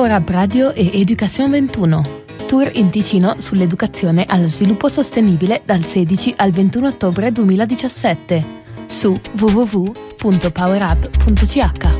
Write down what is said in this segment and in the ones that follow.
Power Up Radio e Education 21. Tour in Ticino sull'educazione allo sviluppo sostenibile dal 16 al 21 ottobre 2017 su www.powerup.ch.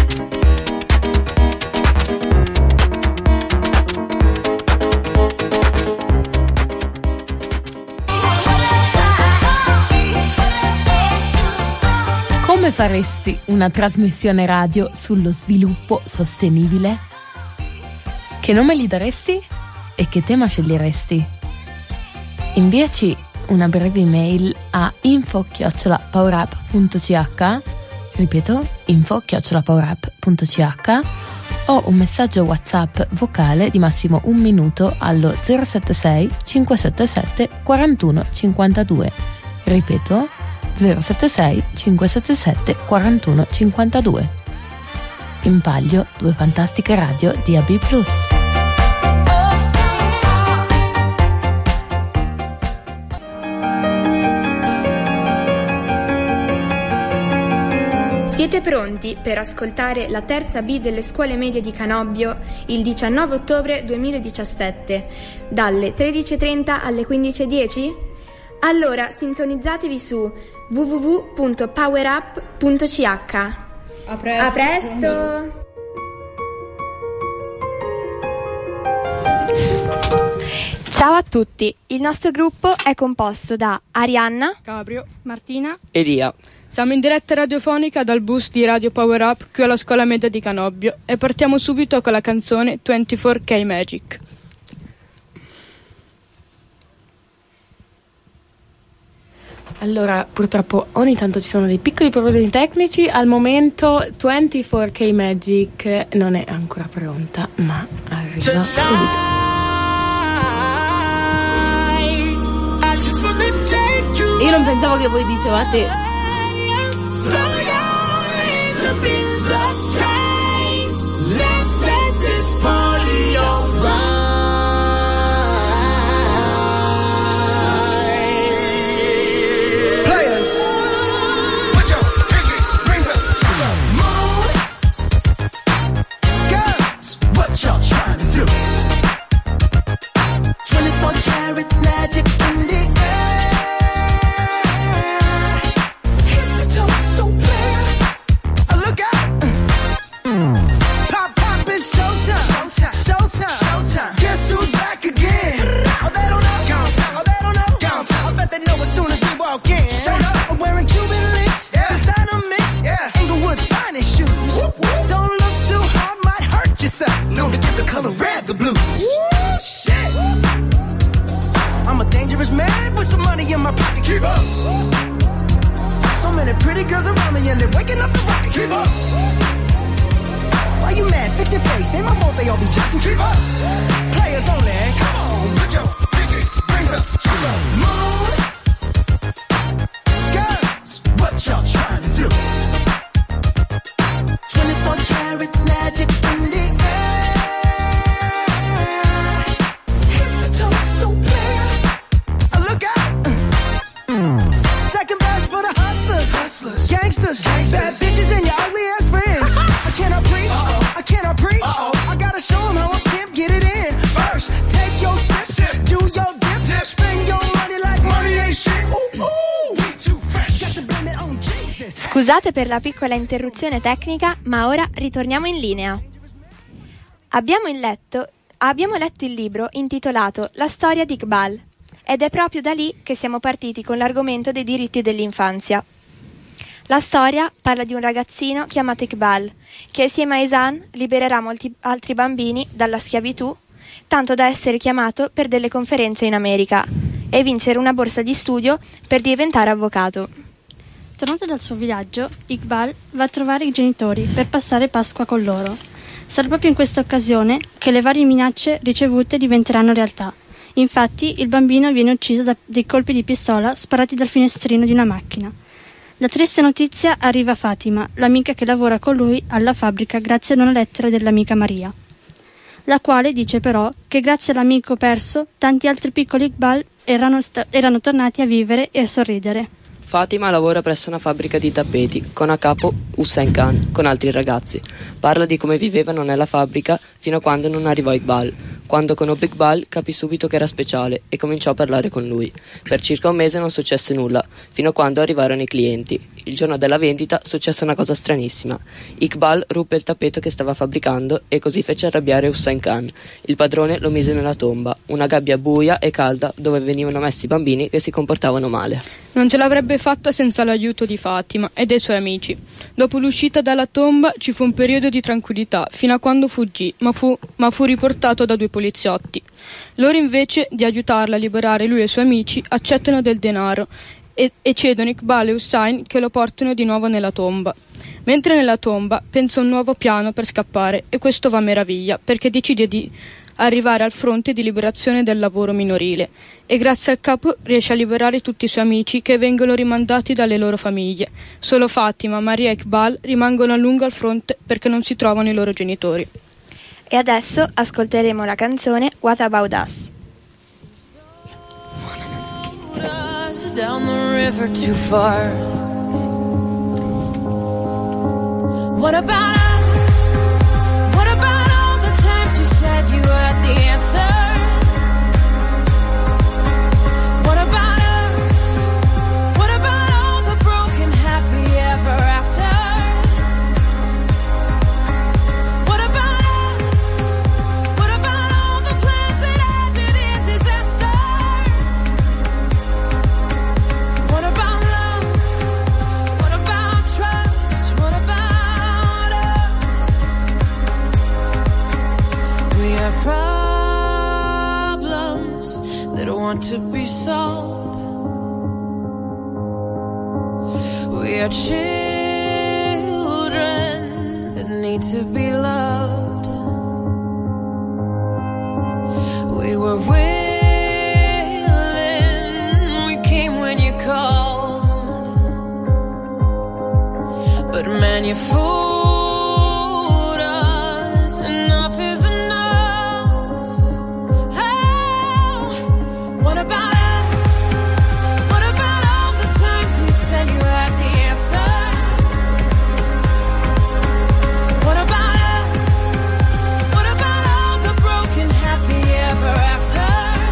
Come faresti una trasmissione radio sullo sviluppo sostenibile? Che nome gli daresti e che tema sceglieresti? Inviaci una breve email a info@powerup.ch, ripeto, info@powerup.ch, o un messaggio WhatsApp vocale di massimo 1 minuto allo 076 577 41 52. Ripeto, 076 577 41 52. In palio 2 fantastiche radio DAB+. Siete pronti per ascoltare la terza B delle scuole medie di Canobbio il 19 ottobre 2017 dalle 13.30 alle 15.10? Allora sintonizzatevi su www.powerup.ch. A presto! Ciao a tutti, il nostro gruppo è composto da Arianna, Gabriel, Martina e Lia. Siamo in diretta radiofonica dal bus di Radio Power Up qui alla scuola media di Canobbio e partiamo subito con la canzone 24K Magic. Allora, purtroppo ogni tanto ci sono dei piccoli problemi tecnici. Al momento 24K Magic non è ancora pronta, ma arriva subito. Io non pensavo che voi dicevate Scusate per la piccola interruzione tecnica, ma ora ritorniamo in linea. Abbiamo letto il libro intitolato La storia di Iqbal ed è proprio da lì che siamo partiti con l'argomento dei diritti dell'infanzia. La storia parla di un ragazzino chiamato Iqbal che assieme a Ihsan libererà molti altri bambini dalla schiavitù, tanto da essere chiamato per delle conferenze in America e vincere una borsa di studio per diventare avvocato. Tornato dal suo viaggio, Iqbal va a trovare i genitori per passare Pasqua con loro. Sarà proprio in questa occasione che le varie minacce ricevute diventeranno realtà. Infatti, il bambino viene ucciso da dei colpi di pistola sparati dal finestrino di una macchina. La triste notizia arriva a Fatima, l'amica che lavora con lui alla fabbrica grazie ad una lettera dell'amica Maria, la quale dice però che grazie all'amico perso tanti altri piccoli Iqbal erano tornati a vivere e a sorridere. Fatima lavora presso una fabbrica di tappeti con a capo Hussein Khan con altri ragazzi. Parla di come vivevano nella fabbrica fino a quando non arrivò Iqbal. Quando conobbe Iqbal capì subito che era speciale e cominciò a parlare con lui. Per circa un mese non successe nulla, fino a quando arrivarono i clienti. Il giorno della vendita successe una cosa stranissima. Iqbal ruppe il tappeto che stava fabbricando e così fece arrabbiare Hussein Khan. Il padrone lo mise nella tomba, una gabbia buia e calda dove venivano messi i bambini che si comportavano male. Non ce l'avrebbe fatta senza l'aiuto di Fatima e dei suoi amici. Dopo l'uscita dalla tomba ci fu un periodo di tranquillità fino a quando fuggì, ma fu riportato da 2 poliziotti. Loro invece di aiutarla a liberare lui e i suoi amici accettano del denaro e cedono Iqbal e Hussein che lo portano di nuovo nella tomba. Mentre nella tomba pensa un nuovo piano per scappare e questo va a meraviglia perché decide di arrivare al fronte di liberazione del lavoro minorile e grazie al capo riesce a liberare tutti i suoi amici che vengono rimandati dalle loro famiglie. Solo Fatima, Maria e Iqbal rimangono a lungo al fronte perché non si trovano i loro genitori. E adesso ascolteremo la canzone What About Us? Down the river too far. What about us? What about all the times you said you had the answers? What about us? What about all the broken happy ever afters? What about us? What about all the plans that ended in disaster? What about love? What about trust? What about us? We are problems that want to be solved. We are children that need to be loved. We were willing, we came when you called, but man, you fooled us. Enough is enough. Oh, what about us? What about all the times you said you had the answer? What about us? What about all the broken happy ever after?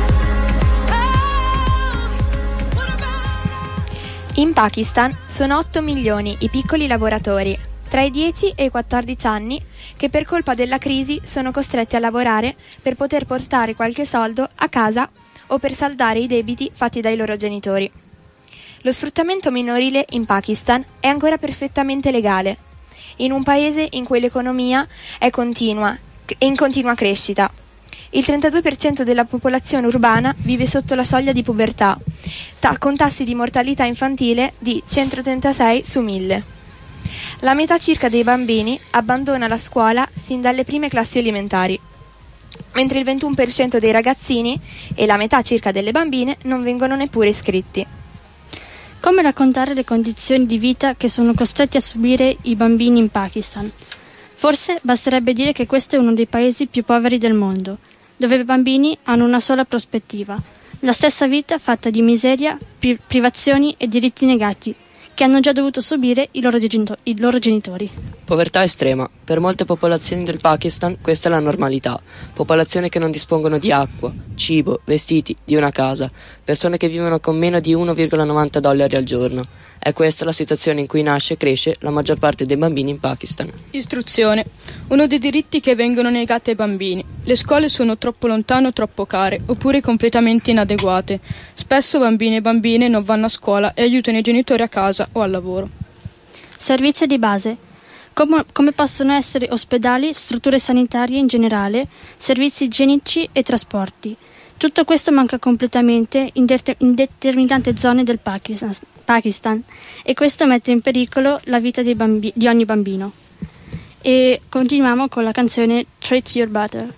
What about us? In Pakistan sono 8 milioni i piccoli lavoratori tra i 10 e i 14 anni che per colpa della crisi sono costretti a lavorare per poter portare qualche soldo a casa o per saldare i debiti fatti dai loro genitori. Lo sfruttamento minorile in Pakistan è ancora perfettamente legale, in un paese in cui l'economia è in continua crescita. Il 32% della popolazione urbana vive sotto la soglia di povertà, con tassi di mortalità infantile di 136 su 1000. La metà circa dei bambini abbandona la scuola sin dalle prime classi elementari, mentre il 21% dei ragazzini e la metà circa delle bambine non vengono neppure iscritti. Come raccontare le condizioni di vita che sono costretti a subire i bambini in Pakistan? Forse basterebbe dire che questo è uno dei paesi più poveri del mondo, dove i bambini hanno una sola prospettiva, la stessa vita fatta di miseria, privazioni e diritti negati, che hanno già dovuto subire i loro genitori. Povertà estrema. Per molte popolazioni del Pakistan questa è la normalità. Popolazioni che non dispongono di acqua, cibo, vestiti, di una casa. Persone che vivono con meno di $1,90 al giorno. È questa la situazione in cui nasce e cresce la maggior parte dei bambini in Pakistan. Istruzione. Uno dei diritti che vengono negati ai bambini. Le scuole sono troppo lontane o troppo care, oppure completamente inadeguate. Spesso bambini e bambine non vanno a scuola e aiutano i genitori a casa o al lavoro. Servizi di base. Come possono essere ospedali, strutture sanitarie in generale, servizi igienici e trasporti. Tutto questo manca completamente in determinate zone del Pakistan e questo mette in pericolo la vita di ogni bambino. E continuiamo con la canzone Treat Your Butter.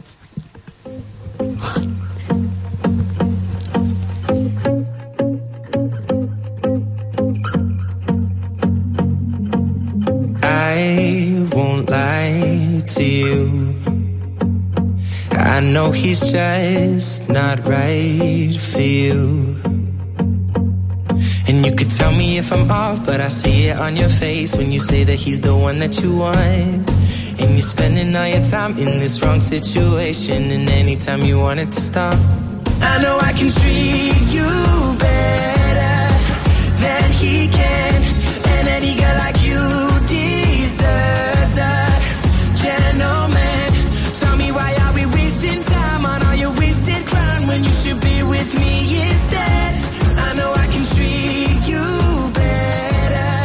I won't lie to you. I know he's just not right for you. And you could tell me if I'm off, but I see it on your face when you say that he's the one that you want. And you're spending all your time in this wrong situation, and anytime you want it to stop, I know I can treat you better than he can. And any girl like you deserves a gentleman. Tell me, why are we wasting time on all your wasted crown when you should be with me instead? I know I can treat you better,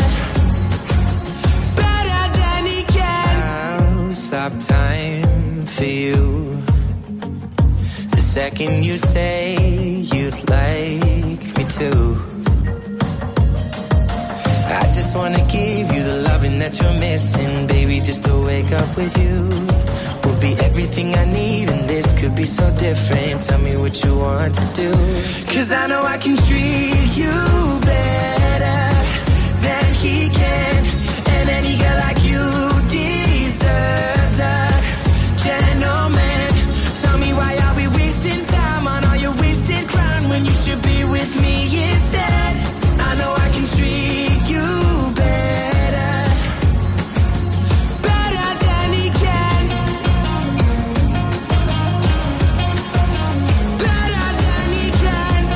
better than he can. I'll stop time for you the second you say you'd like me to. I just wanna give you the loving that you're missing, baby, just to wake up with you will be everything I need, and this could be so different. Tell me what you want to do, 'cause I know I can treat you better than he can. And any girl like you deserves a gentleman. Tell me, why are we wasting time on all your wasted crown when you should be with me instead? I know I can treat you better, better than he can, better than he can.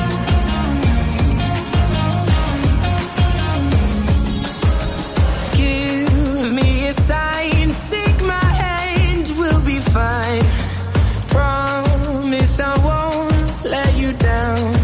Give me a sign, take my hand, we'll be fine. Promise I won't let you down.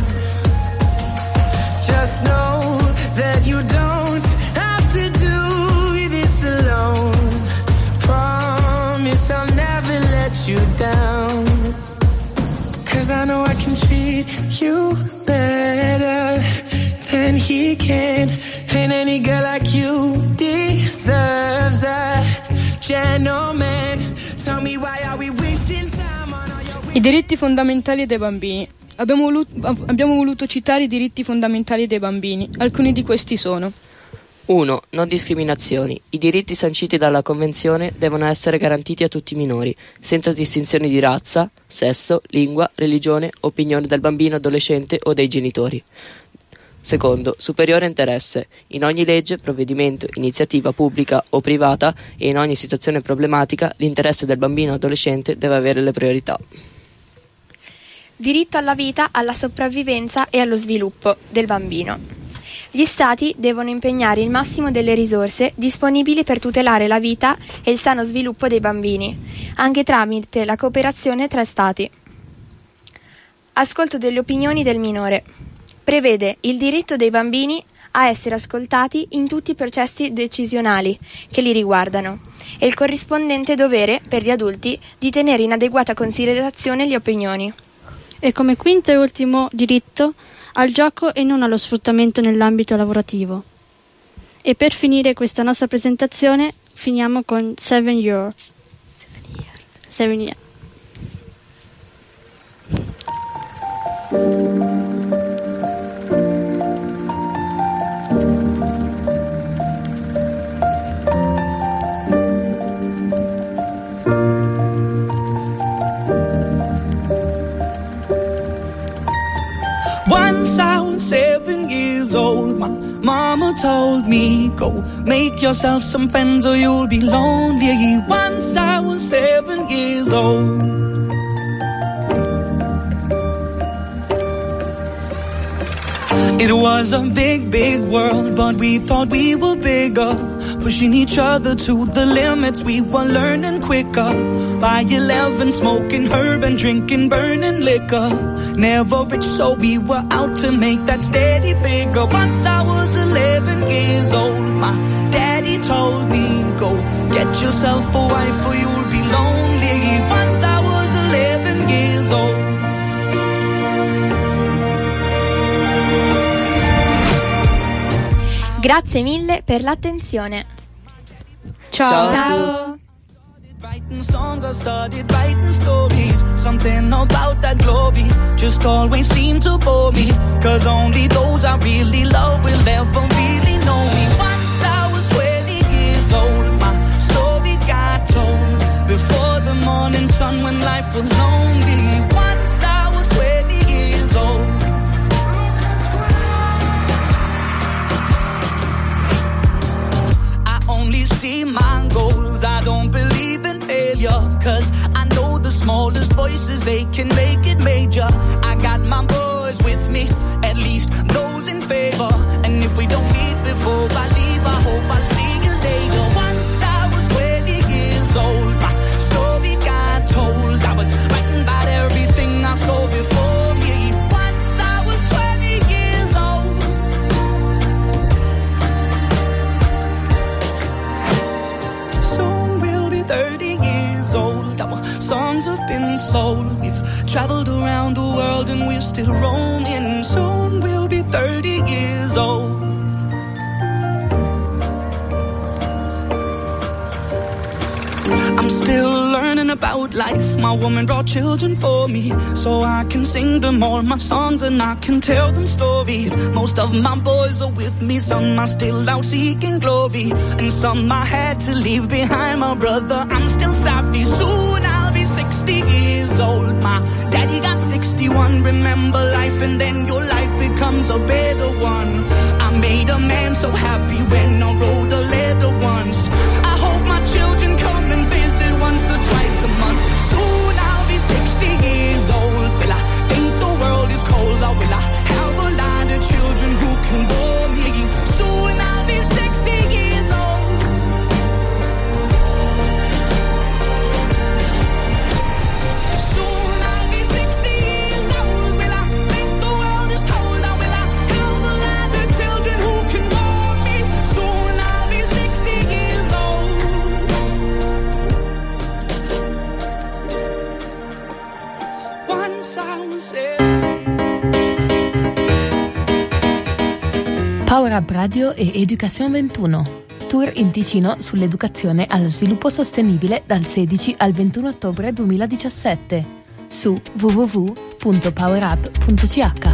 Just know that you don't have to do this alone. Promise I'll never let you down. 'Cause I know I can treat you better than he can. And any girl like you deserves a gentleman. Tell me, why are we wasting time on all your... I diritti fondamentali dei bambini. Abbiamo voluto citare i diritti fondamentali dei bambini. Alcuni di questi sono: 1. Non discriminazioni. I diritti sanciti dalla Convenzione devono essere garantiti a tutti i minori, senza distinzioni di razza, sesso, lingua, religione, opinione del bambino, adolescente o dei genitori. 2. Superiore interesse. In ogni legge, provvedimento, iniziativa pubblica o privata e in ogni situazione problematica, l'interesse del bambino o adolescente deve avere le priorità. Diritto alla vita, alla sopravvivenza e allo sviluppo del bambino. Gli Stati devono impegnare il massimo delle risorse disponibili per tutelare la vita e il sano sviluppo dei bambini, anche tramite la cooperazione tra Stati. Ascolto delle opinioni del minore. Prevede il diritto dei bambini a essere ascoltati in tutti i processi decisionali che li riguardano e il corrispondente dovere per gli adulti di tenere in adeguata considerazione le opinioni. E come quinto e ultimo diritto al gioco e non allo sfruttamento nell'ambito lavorativo. E per finire questa nostra presentazione finiamo con 7 Year. 7 Year. Once I was 7 years old, my mama told me, go make yourself some friends or you'll be lonely. Once I was 7 years old. It was a big, big world, but we thought we were bigger, pushing each other to the limits. We were learning quicker. By 11, smoking herb and drinking burning liquor. Never rich, so we were out to make that steady figure. Once I was 11 years old, my daddy told me, go get yourself a wife or you'll be lonely. Once I was 11 years old. Grazie mille per l'attenzione. Ciao. Ciao. Writing songs, I started writing stories. Something about that glory just always seemed to bore me. 'Cause only those I really love will ever really know me. Once I was 20 years old, my story got told. Before the morning sun when life was lonely. Once I was 20 years old. 'cause I know the smallest voices, they can make it major. I got my boys with me, at least those in favor. And if we don't meet before I leave, I hope I'll see you later. Once I was 20 years old, my story got told. I was writing about everything I saw before me. Once I was 20 years old. Soon we'll be 30 years old. Our songs have been sold. We've traveled around the world and we're still roaming. Soon we'll be 30 years old. I'm still learning about life. My woman brought children for me, so I can sing them all my songs and I can tell them stories. Most of my boys are with me, some are still out seeking glory, and some I had to leave behind. My brother, I'm still savvy. Soon I'll be 60 years old. My daddy got 61. Remember life and then your life becomes a better one. I made a man so happy when I wrote a letter once. I hope my children come and visit once or twice a month. Soon I'll be 60 years old. Will I think the world is cold, or will I have a lot of children who can bore me? Soon I'll be 60 years old. Soon I'll be 60 years old. Will I think the world is cold, or will I have a lot of children who can bore me? Soon I'll be 60 years old. Once I was Power Up Radio e Education 21. Tour in Ticino sull'educazione allo sviluppo sostenibile dal 16 al 21 ottobre 2017 su www.powerup.ch.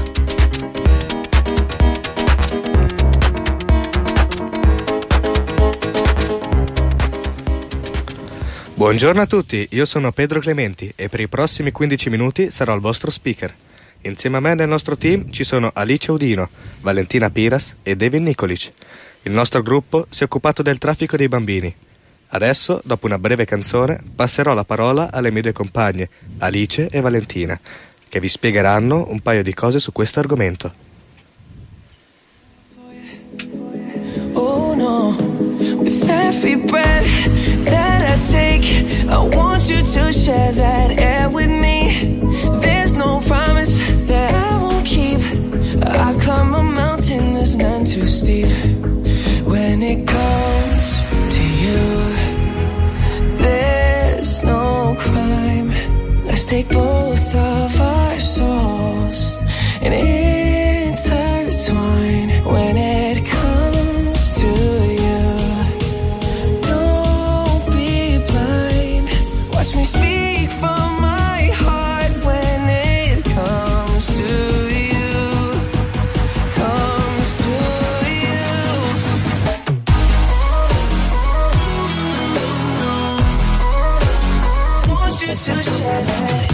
Buongiorno a tutti, io sono Pedro Clementi e per i prossimi 15 minuti sarò il vostro speaker. Insieme a me nel nostro team ci sono Alice Udino, Valentina Piras e Devin Nikolic. Il nostro gruppo si è occupato del traffico dei bambini. Adesso, dopo una breve canzone, passerò la parola alle mie due compagne, Alice e Valentina, che vi spiegheranno un paio di cose su questo argomento. Oh no, with every breath that I take, I want you to share that air with me. There's no promise that I won't keep. I climb a mountain that's none too steep. When it comes to you, there's no crime. Let's take both of our souls and intertwine. When it comes to you, don't be blind. Watch me speak from my heart. When it comes to you, comes to you. I want you to share that.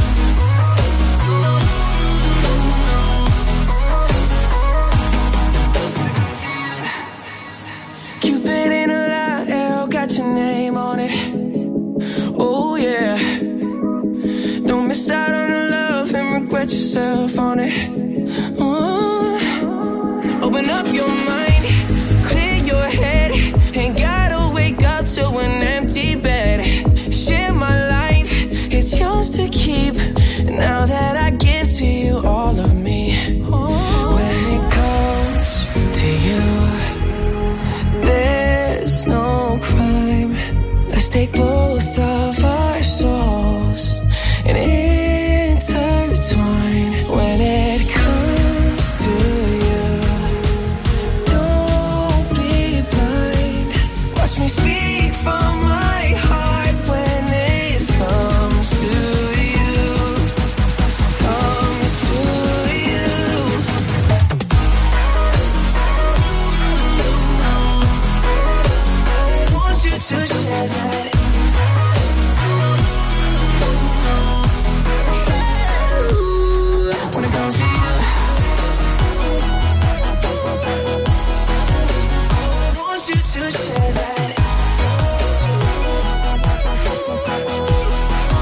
Cupid in a light arrow got your name on it. Oh yeah. Don't miss out on the love and regret yourself on it. Oh. Open up your mind, clear your head. Ain't gotta wake up to an empty bed. Share my life, it's yours to keep. Now that I give to you all of me. Oh. When it comes to you, there's no crime. Let's take both of our souls and intertwine. When it comes to you, don't be blind. Watch me speak from my heart. When it comes to you, comes to you. I want you to share that. When it comes to you, I want you to share that.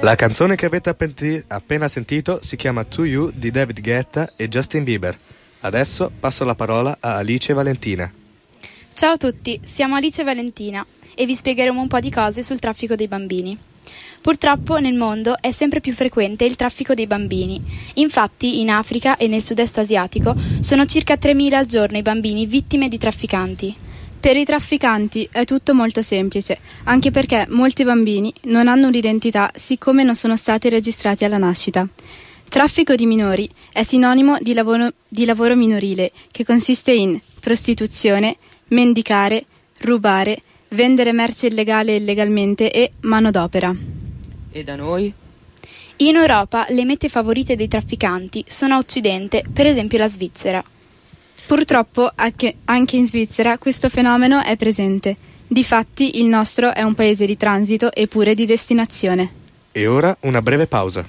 La canzone che avete appena sentito si chiama To You di David Guetta e Justin Bieber. Adesso passo la parola a Alice e Valentina. Ciao a tutti, siamo Alice e Valentina e vi spiegheremo un po' di cose sul traffico dei bambini. Purtroppo nel mondo è sempre più frequente il traffico dei bambini. Infatti in Africa e nel sud-est asiatico sono circa 3.000 al giorno i bambini vittime di trafficanti. Per i trafficanti è tutto molto semplice, anche perché molti bambini non hanno un'identità siccome non sono stati registrati alla nascita. Traffico di minori è sinonimo di lavoro minorile, che consiste in prostituzione, mendicare, rubare, vendere merce illegale e illegalmente e manodopera. E da noi? In Europa le mete favorite dei trafficanti sono a Occidente, per esempio la Svizzera. Purtroppo anche in Svizzera questo fenomeno è presente. Difatti il nostro è un paese di transito e pure di destinazione. E ora una breve pausa.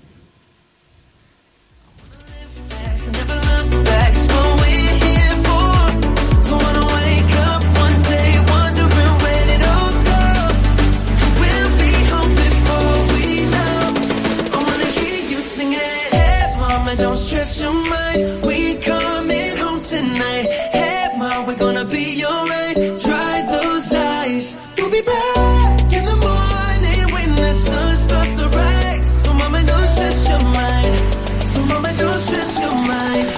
Don't stress your mind, we coming home tonight. Hey ma, we're gonna be alright. Dry those eyes, you'll be back in the morning when the sun starts to rise. So mama, don't stress your mind. So mama, don't stress your mind.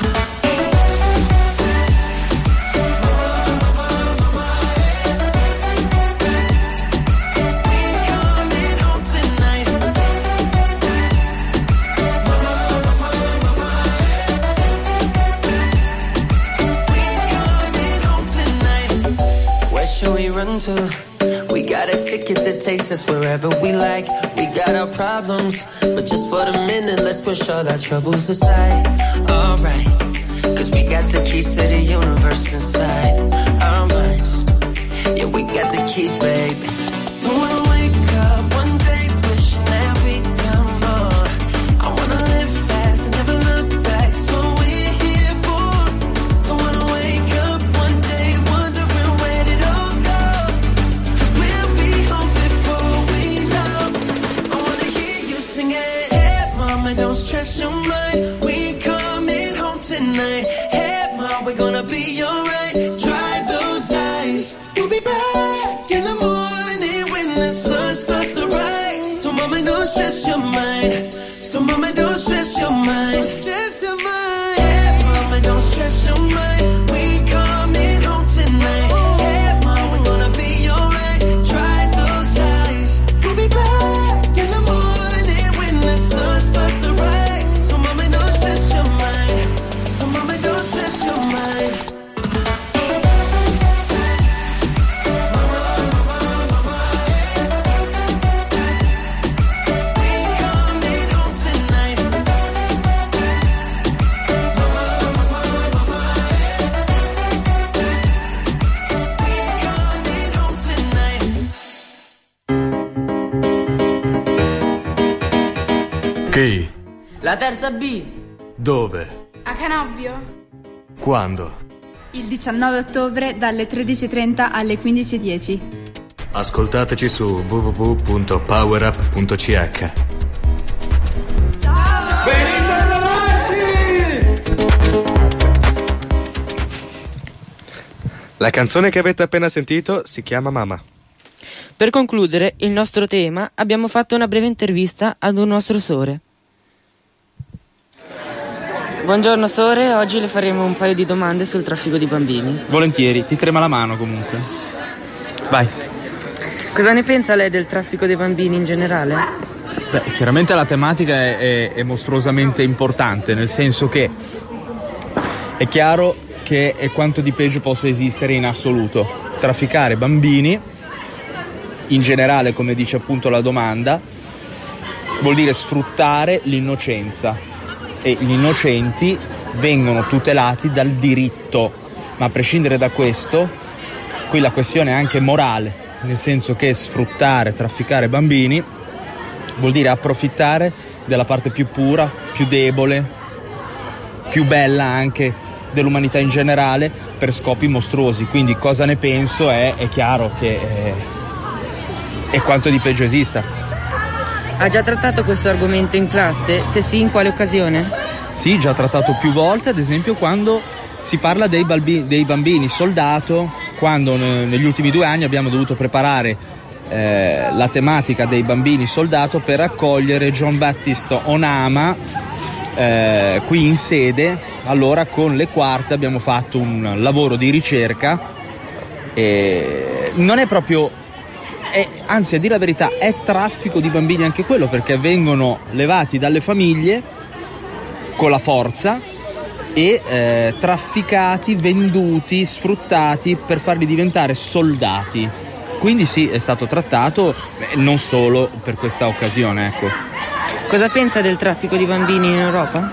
We got a ticket that takes us wherever we like. We got our problems, but just for the minute, let's push all our troubles aside. Alright, cause we got the keys to the universe inside our minds. Yeah, we got the keys, baby. Don't wanna wake up one day wishing that we'd done more. I wanna live fast and never look back. It's what we're here for. Don't wanna wake up one day wondering where did all go. Cause we'll be home before we know. I wanna hear you sing it. Hey mama, don't stress your mind. We coming home tonight. Hey mama, we're gonna be alright. Dry those eyes. We'll be back in the morning when the sun starts to rise. So mama, don't stress your mind. So mama, don't stress your mind. Don't stress your mind. Hey mama, don't stress your mind. We coming home tonight. Hey mama, we're gonna be alright. Dry those eyes. We'll be back in the morning when the sun starts to rise. So mama, don't stress your mind. So mama, don't stress your mind. Chi? La terza B. Dove? A Canobbio? Quando? Il 19 ottobre dalle 13:30 alle 15:10. Ascoltateci su www.powerup.ch. Venite a trovarci! La canzone che avete appena sentito si chiama Mama. Per concludere il nostro tema abbiamo fatto una breve intervista ad un nostro sore. Buongiorno sore, oggi le faremo un paio di domande sul traffico di bambini. Volentieri, ti trema la mano comunque. Vai. Cosa ne pensa lei del traffico dei bambini in generale? Beh, chiaramente la tematica è mostruosamente importante, nel senso che è chiaro che è quanto di peggio possa esistere in assoluto. Trafficare bambini, in generale, come dice appunto la domanda, vuol dire sfruttare l'innocenza. E gli innocenti vengono tutelati dal diritto, ma a prescindere da questo, qui la questione è anche morale, nel senso che sfruttare, trafficare bambini vuol dire approfittare della parte più pura, più debole, più bella anche dell'umanità in generale per scopi mostruosi. Quindi cosa ne penso è chiaro che è quanto di peggio esista. Ha già trattato questo argomento in classe? Se sì, in quale occasione? Sì, già trattato più volte, ad esempio quando si parla dei bambini soldato, quando negli ultimi 2 anni abbiamo dovuto preparare la tematica dei bambini soldato per accogliere John Baptist Onama qui in sede. Allora con le quarte abbiamo fatto un lavoro di ricerca e non è proprio... anzi, a dire la verità, è traffico di bambini anche quello, perché vengono levati dalle famiglie con la forza e trafficati, venduti, sfruttati per farli diventare soldati. Quindi sì, è stato trattato, non solo per questa occasione, ecco. Cosa pensa del traffico di bambini in Europa?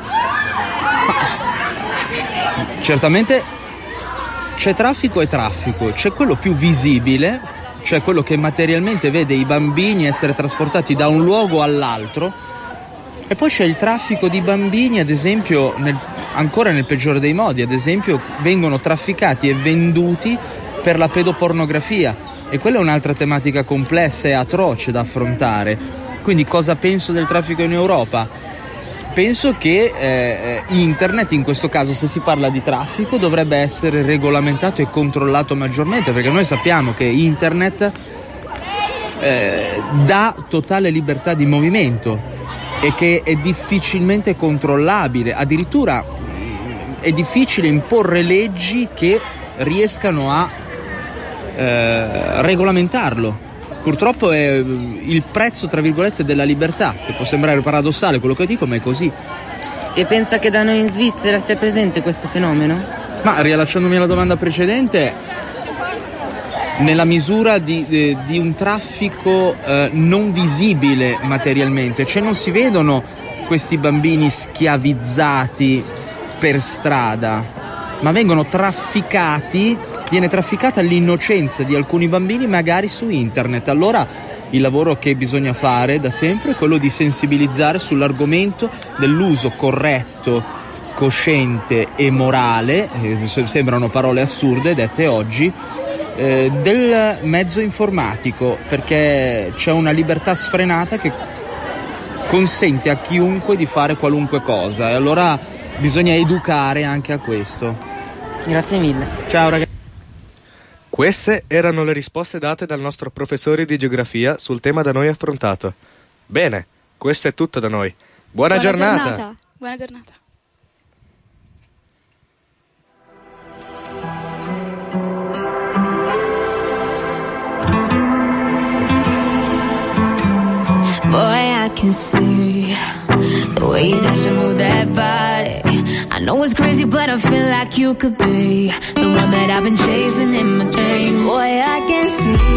Certamente c'è traffico e traffico, c'è quello più visibile, cioè quello che materialmente vede i bambini essere trasportati da un luogo all'altro, e poi c'è il traffico di bambini, ad esempio, ancora nel peggiore dei modi, ad esempio vengono trafficati e venduti per la pedopornografia, e quella è un'altra tematica complessa e atroce da affrontare. Quindi cosa penso del traffico in Europa? Penso che internet, in questo caso, se si parla di traffico, dovrebbe essere regolamentato e controllato maggiormente, perché noi sappiamo che internet dà totale libertà di movimento e che è difficilmente controllabile. Addirittura è difficile imporre leggi che riescano a regolamentarlo. Purtroppo è il prezzo, tra virgolette, della libertà, che può sembrare paradossale quello che dico, ma è così. E pensa che da noi in Svizzera sia presente questo fenomeno? Ma riallacciandomi alla domanda precedente, nella misura di un traffico non visibile materialmente, cioè non si vedono questi bambini schiavizzati per strada, ma vengono trafficati. Viene trafficata l'innocenza di alcuni bambini, magari su internet. Allora il lavoro che bisogna fare da sempre è quello di sensibilizzare sull'argomento dell'uso corretto, cosciente e morale, sembrano parole assurde dette oggi, del mezzo informatico, perché c'è una libertà sfrenata che consente a chiunque di fare qualunque cosa, e allora bisogna educare anche a questo. Grazie mille. Ciao ragazzi. Queste erano le risposte date dal nostro professore di geografia sul tema da noi affrontato. Bene, questo è tutto da noi. Buona giornata. Buona giornata. Boy, I can see the way you dance and move that body. I know it's crazy, but I feel like you could be the one that I've been chasing in my dreams. Boy, I can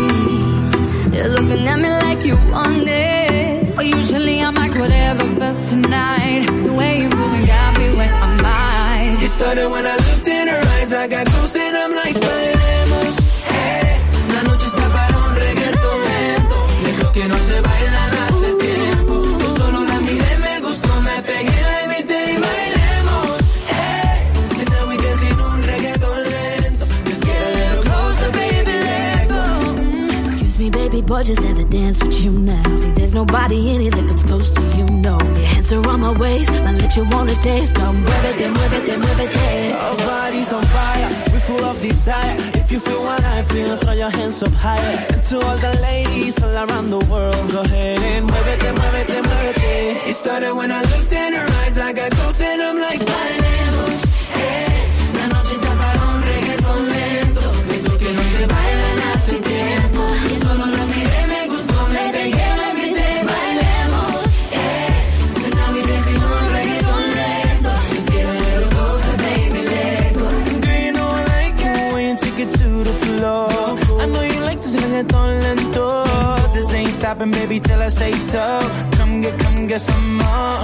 see you're looking at me like you want it. Well, usually I'm like whatever, but tonight the way you're moving got me where I'm at. It started when I looked in her eyes. I got close and I'm like, bailemos, hey. La noche está para un reggaeton lento, esos que no se bailan hace tiempo. Yo solo la miré, me gustó, me pegué, la invité y bailemos, hey. So now we dancing un reggaeton lento. Let's get a little closer, baby, let go. Excuse me, baby boy, just had to dance with you now. See, there's nobody in it that comes close to you, no. Your hands are on my waist, my lips you wanna taste. Come muévete, muévete, muévete. Our bodies on fire, we're full of desire. If you feel what I feel, throw your hands up higher. And to all the ladies all around the world, go ahead and muévete, muévete, muévete. It started when I looked in her eyes. I got close and I'm like, bailemos, hey. La noche está para un reggaeton lento, esos que no se bailan hace tiempo. Yo solo la miré, me gustó, me pegué, la invité, bailemos, hey. So now we dancing un reggaeton lento. Let's get a little closer, baby, let go. Do you know I like it when you take it to the floor? I know you like this reggaeton lento. This ain't stopping, baby, till I say so. Come get some more.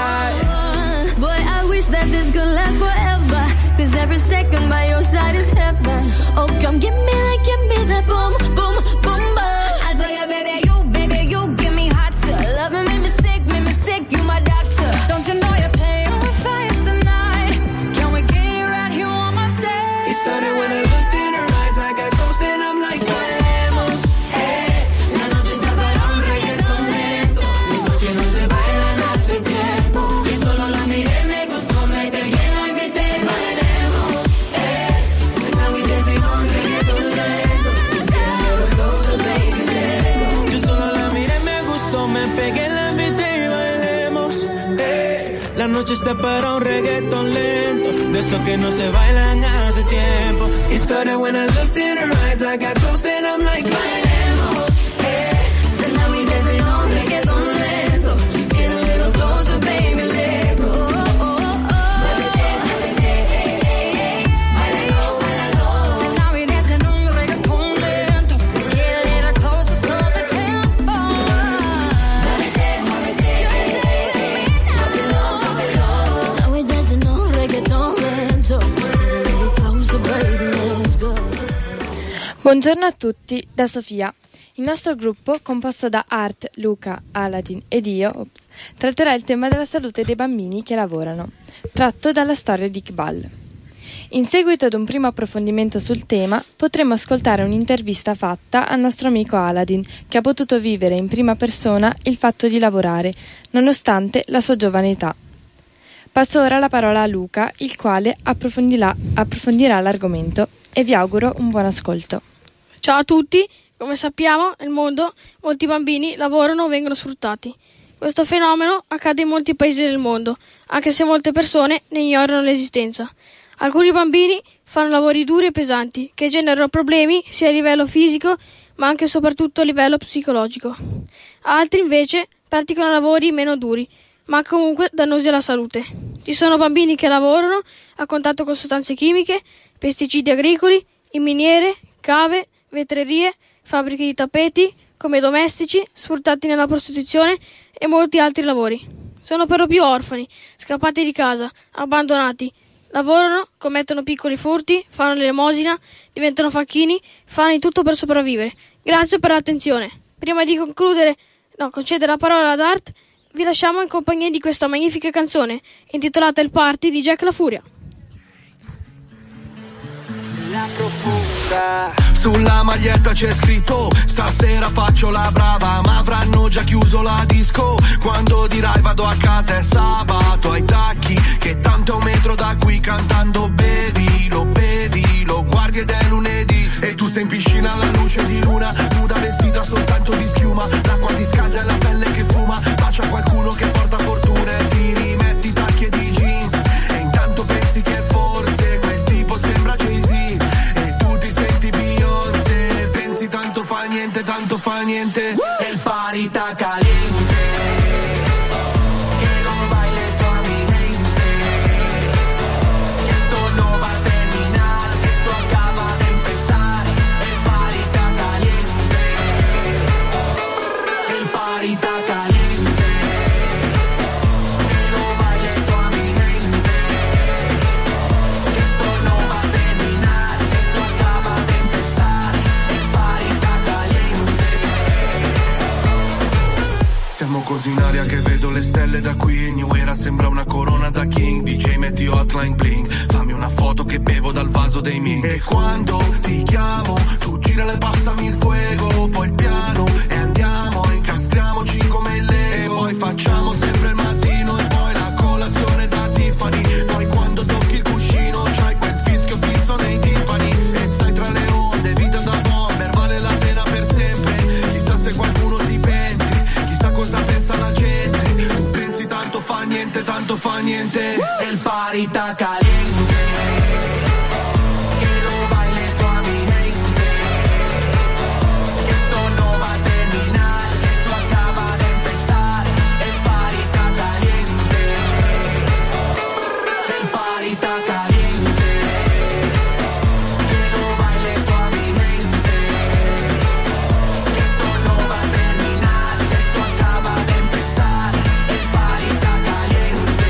Boy, I wish that this could last forever. 'Cause every second by your side is heaven. Oh, come give me that boom, boom, boom, boom. I tell you, baby, you give me hot stuff. Love me, make me sick, you my doctor. Don't you know you're playing with fire tonight? Can we get you right here on my day? It started when I looked in her eyes. I got close and I'm like, bailemos, hey. La noche está para un reggaeton lento. Esos noche está para un reggaeton lento, de esos que no se bailan hace tiempo. It started when I looked in her eyes, I got close and I'm like, bailemos, tonight we dancing on reggaeton lento. Just get a little closer, baby, let go. Buongiorno a tutti da Sofia. Il nostro gruppo, composto da Art, Luca, Aladdin ed io, tratterà il tema della salute dei bambini che lavorano, tratto dalla storia di Iqbal. In seguito ad un primo approfondimento sul tema, potremo ascoltare un'intervista fatta al nostro amico Aladdin, che ha potuto vivere in prima persona il fatto di lavorare, nonostante la sua giovane età. Passo ora la parola a Luca, il quale approfondirà l'argomento, e vi auguro un buon ascolto. Ciao a tutti, come sappiamo nel mondo molti bambini lavorano o vengono sfruttati. Questo fenomeno accade in molti paesi del mondo, anche se molte persone ne ignorano l'esistenza. Alcuni bambini fanno lavori duri e pesanti che generano problemi sia a livello fisico ma anche e soprattutto a livello psicologico. Altri invece praticano lavori meno duri ma comunque dannosi alla salute. Ci sono bambini che lavorano a contatto con sostanze chimiche, pesticidi agricoli, in miniere, cave, vetrerie, fabbriche di tappeti, come domestici, sfruttati nella prostituzione e molti altri lavori. Sono per lo più orfani, scappati di casa, abbandonati. Lavorano, commettono piccoli furti, fanno l'elemosina, diventano facchini, fanno di tutto per sopravvivere. Grazie per l'attenzione. Prima di concedere la parola ad Art, vi lasciamo in compagnia di questa magnifica canzone, intitolata Il Party di Jack La Furia. La profonda. Sulla maglietta c'è scritto stasera faccio la brava, ma avranno già chiuso la disco quando dirai vado a casa, è sabato ai tacchi che tanto è un metro da qui, cantando bevi, lo guardi ed è lunedì e tu sei in piscina alla luce di luna, nuda vestita soltanto di schiuma, l'acqua ti scalda e la pelle che fuma, bacia qualcuno che porta fortuna e ti rimetti i tacchi e di jeans e intanto pensi che forse quel tipo sembra Jay-Z. Tanto fa niente, el party está caliente, que lo baile toda mi gente, que esto no va a terminar, esto acaba de empezar, el party está caliente, el party está caliente, que lo baile toda mi gente, que esto no va a terminar, esto acaba de empezar, el party está caliente. Siamo così in aria che vedo le stelle da qui. New Era sembra una corona da king. DJ metti hotline bling, fammi una foto che bevo dal vaso dei Ming. E quando ti chiamo tu gira e passami il fuego, poi il piano e andiamo, incastriamoci come il Lego. E poi facciamo sempre il mattino e poi la colazione da Tiffany. Poi quando tocchi il cuscino c'hai quel fischio fisso nei timpani e stai tra le onde, vita da bomber, vale la pena per sempre. Chissà se qualcuno si pente, chissà cosa pensa la gente. Tu pensi tanto fa niente, el party está caliente, que lo baile toda mi gente, que esto no va a terminar, esto acaba de empezar, el party está caliente, el party está caliente, que lo baile toda mi gente, que esto no va a terminar, esto acaba de empezar, el party está caliente.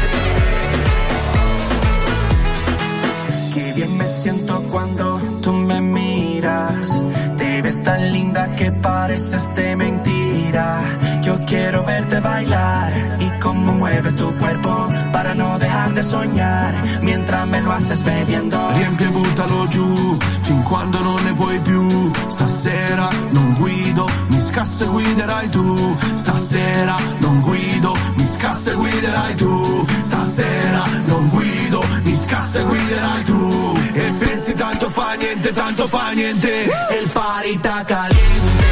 Qué bien me siento cuando tú me miras, te ves tan linda que pareces de mentira. Yo quiero verte bailar y cómo mueves tu cuerpo para no dejar de soñar mientras me lo haces bebiendo. Riempie e buttalo giù fin quando non ne puoi più. Stasera non guido, mi scassa e guiderai tu. Stasera non guido, mi scassa e guiderai tu. Stasera non guido, mi scassa e guiderai tu. E pensi tanto fa niente, el party está caliente.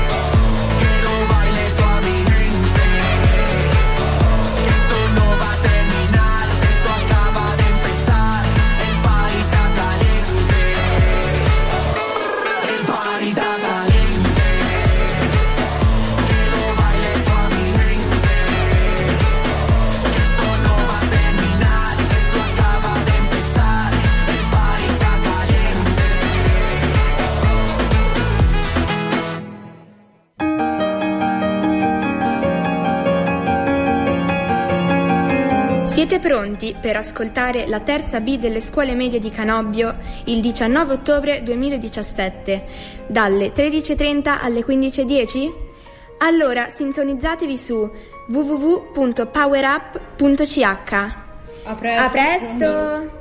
Que lo baile toda mi gente, que esto no va a terminar. Siete pronti per ascoltare la terza B delle scuole medie di Canobbio il 19 ottobre 2017 dalle 13.30 alle 15.10? Allora sintonizzatevi su www.powerup.ch. A presto!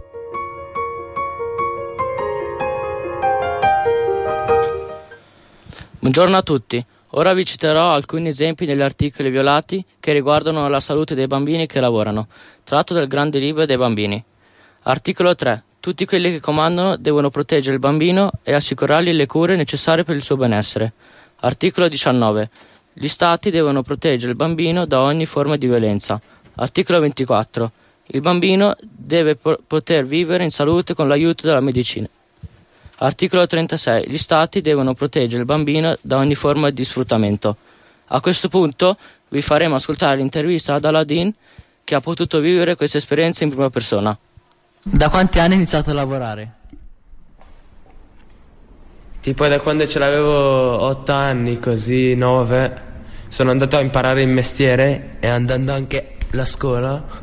Buongiorno a tutti. Ora vi citerò alcuni esempi degli articoli violati che riguardano la salute dei bambini che lavorano, tratto dal Grande Libro dei Bambini. Articolo 3. Tutti quelli che comandano devono proteggere il bambino e assicurargli le cure necessarie per il suo benessere. Articolo 19. Gli Stati devono proteggere il bambino da ogni forma di violenza. Articolo 24. Il bambino deve poter vivere in salute con l'aiuto della medicina. Articolo 36. Gli Stati devono proteggere il bambino da ogni forma di sfruttamento. A questo punto vi faremo ascoltare l'intervista ad Aladdin, che ha potuto vivere questa esperienza in prima persona. Da quanti anni hai iniziato a lavorare? Tipo da quando ce l'avevo 8 anni, così 9. Sono andato a imparare il mestiere e andando anche alla scuola.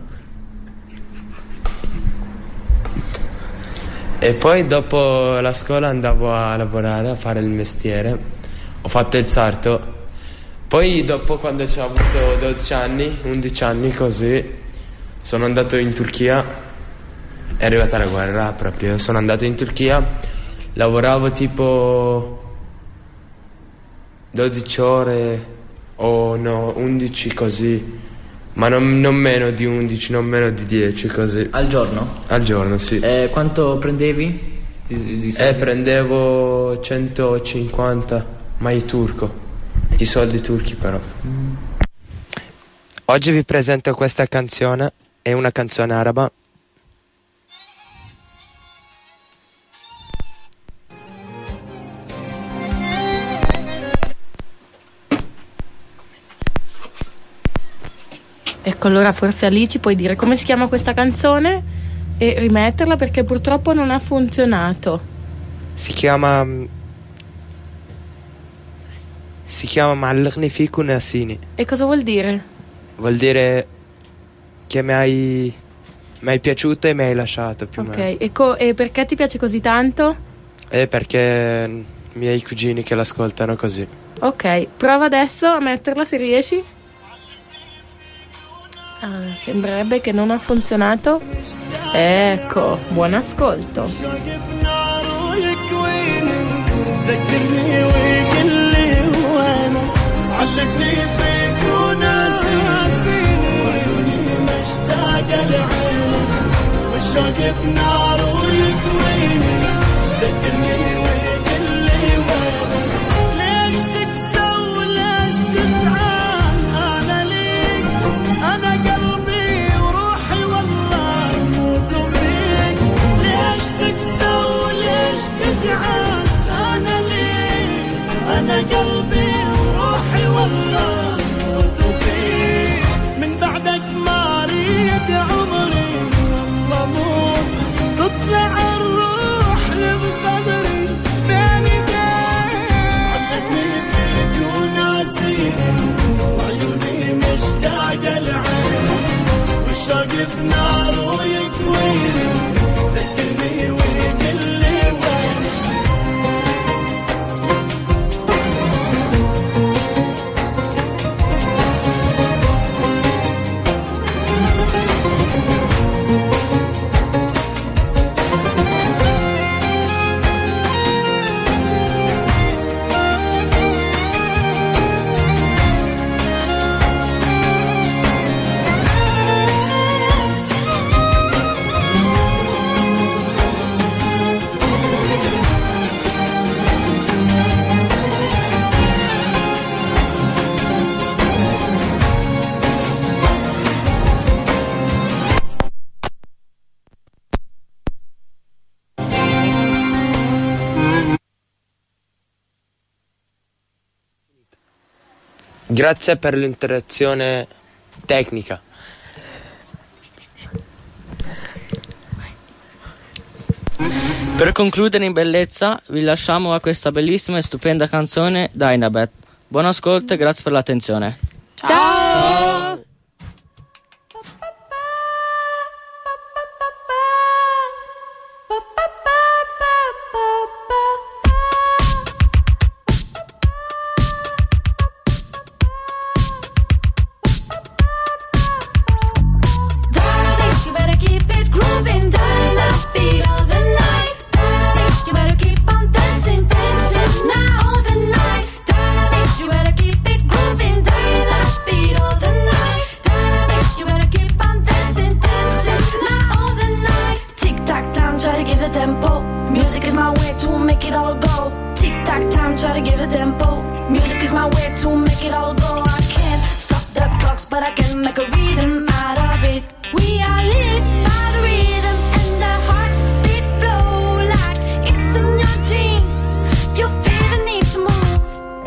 E poi dopo la scuola andavo a lavorare, a fare il mestiere. Ho fatto il sarto. Poi dopo, quando ho avuto 12 anni, 11 anni così, sono andato in Turchia. È arrivata la guerra proprio. Sono andato in Turchia, lavoravo tipo 12 ore o no, 11 così. Ma non meno di 11, non meno di 10 così. Al giorno? Al giorno, sì. Quanto prendevi di soldi? Prendevo 150, ma in turco. I soldi turchi però. Oggi vi presento questa canzone, è una canzone araba. Ecco, allora forse Ali ci puoi dire come si chiama questa canzone e rimetterla, perché purtroppo non ha funzionato. Si chiama Ma'allaqni fiku nasini. E cosa vuol dire? Vuol dire che mi hai piaciuto e mi hai lasciato, più o meno. Ok, e perché ti piace così tanto? Perché i miei cugini che l'ascoltano così. Ok, prova adesso a metterla se riesci. Sembrerebbe che non ha funzionato. Ecco, buon ascolto. قلبي وروحي والله موت فيك من بعدك ما اريد عمري والله موت تطلع الروح بصدري بين ايديك علقني فيك وناسيني وعيوني مشتاقة لعينك والشوق بنار ويكويني ذكرني ويقل لي وينك Grazie per l'interazione tecnica. Per concludere in bellezza vi lasciamo a questa bellissima e stupenda canzone Dynabet. Buon ascolto e grazie per l'attenzione. Ciao! the tempo. Music is my way to make it all go. Tick tock time, try to give the tempo. Music is my way to make it all go. I can't stop the clocks, but I can make a rhythm out of it. We are lit by the rhythm and the hearts beat flow like it's in your jeans. You feel the need to move.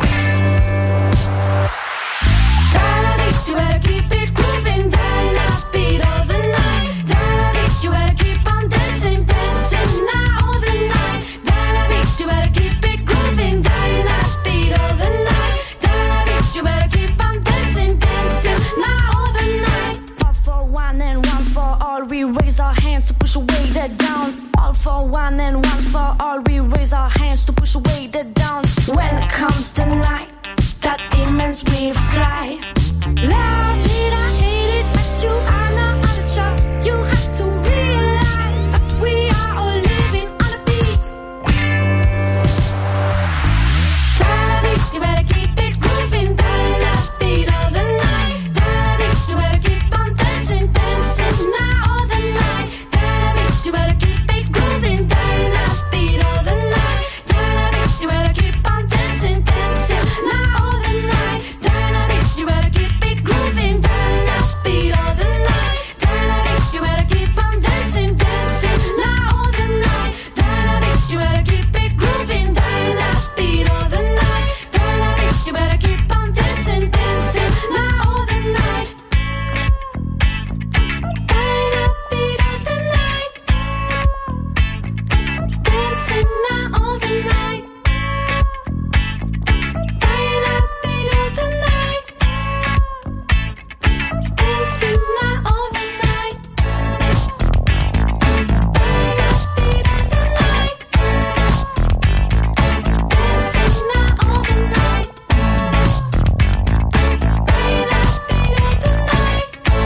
Da-da-beat, you better keep it grooving. Da-da-beat all the night. Da-da-beat, you better keep on dancing, dancing now all the night. Da-da-beat, you better keep it grooving. Da-da-beat all the night. Da-da-beat, you better keep on dancing, dancing now all the night. All for one and one for all. We raise our hands to push away the down. All for one and one for all. We raise our hands to push away the down. When it comes to night, that demons we fly. Love it, I hate it, but you are not on the charts. You have to realize that we are all living on a beat. Da-da-beat, you better keep it grooving. Da-da-beat all the night. Da-da-beat, you better keep on dancing, dancing now all the night. Da-da-beat, you better keep it grooving. Da-da-beat all the night. Da-da-beat, you better keep on dancing, dancing now all the night. Da-da-beat, you better keep it grooving. Da-da-beat all the night. Da-da-beat, you better keep on dancing, dancing now all the night. Da-da-beat, you better keep it grooving. Da-da-beat all the night. Da-da-beat, you better keep on dancing, dancing now all the night. Da-da-beat all the night. Dancing now all the night. Da-da-beat all the night. Dancing now all the night. Da-da-beat all the night. Dancing now all the night. Da-da-beat all the night.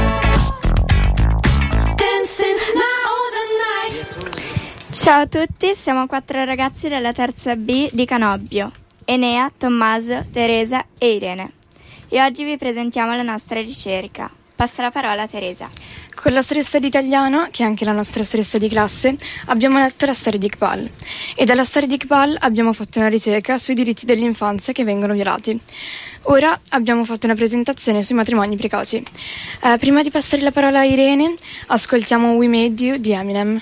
Dancing now all the night. Ciao a tutti, siamo 4 ragazzi della terza B di Canobbio, Enea, Tommaso, Teresa e Irene. E oggi vi presentiamo la nostra ricerca. Passo la parola a Teresa. Con la storiessa di italiano, che è anche la nostra storiessa di classe, abbiamo letto la storia di Iqbal. E dalla storia di Iqbal abbiamo fatto una ricerca sui diritti dell'infanzia che vengono violati. Ora abbiamo fatto una presentazione sui matrimoni precoci. Prima di passare la parola a Irene, ascoltiamo We Made You di Eminem.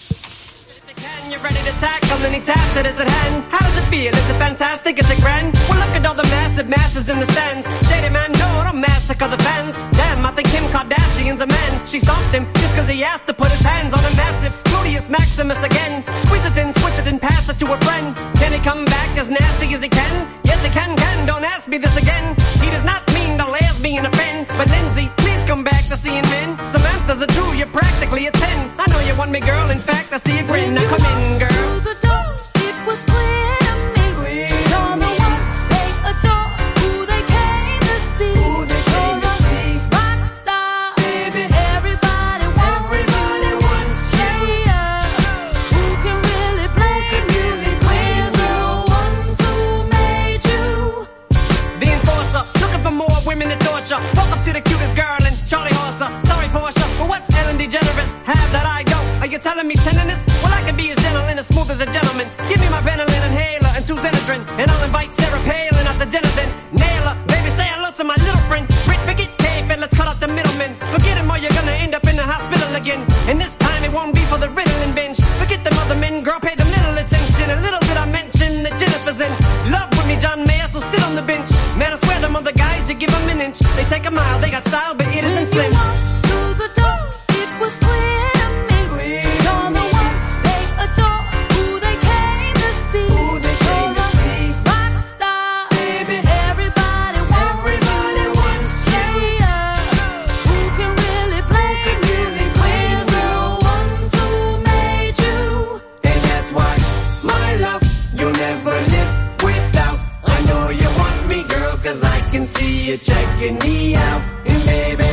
You're ready to tackle any task that is at hand. How does it feel? Is it fantastic? Is it grand? Well, look at all the massive masses in the stands. Shady man, no, don't massacre the fans. Damn, I think Kim Kardashian's a man. She stopped him just cause he asked to put his hands on a massive Gluteus Maximus again. Squeeze it in, switch it and pass it to a friend. Can he come back as nasty as he can? Yes, he can, don't ask me this again. He does not mean to lesbian offend. But Lindsay, please come back to seeing men. Samantha's a 2, you're practically a 10. I know you want me, girl, in fact, I see a grin. Now come in, girl. The door, it was clear to me. You're the one they adore, who they came to see. You're a rock star, baby. Everybody wants you. Yeah. Who can really blame you? We're the ones who made you. The enforcer, looking for more women to torture. Walk up to the cutest girl and Charlie Horser. Sorry, Portia, but what's Ellen DeGeneres have that I don't? Are you telling me tenderness? Well, I can be as gentle and as smooth as a gentleman. Give me my Ventolin inhaler and 2 Xenadrin, and I'll invite Sarah Palin out to dinner then. Nail her, baby, say hello to my little friend. Brit, forget cake, and let's cut out the middleman. Forget him or you're gonna end up in the hospital again. And this time it won't be for the Ritalin binge. Forget them other men, girl, pay the little attention. A little did I mention that Jennifer's in love with me, John Mayer, so sit on the bench. Man, I swear them other guys, you give them an inch. They take a mile, they got style, but it isn't slim. Through the door, it was clear to me. You're the one they adore, who they came to see. You're a rock star, baby. Everybody wants you. Yeah. Who can really blame you? We're the ones who made you. And that's why, my love, you'll never live without. I know you want me, girl, cause I can see you checking me out. And baby,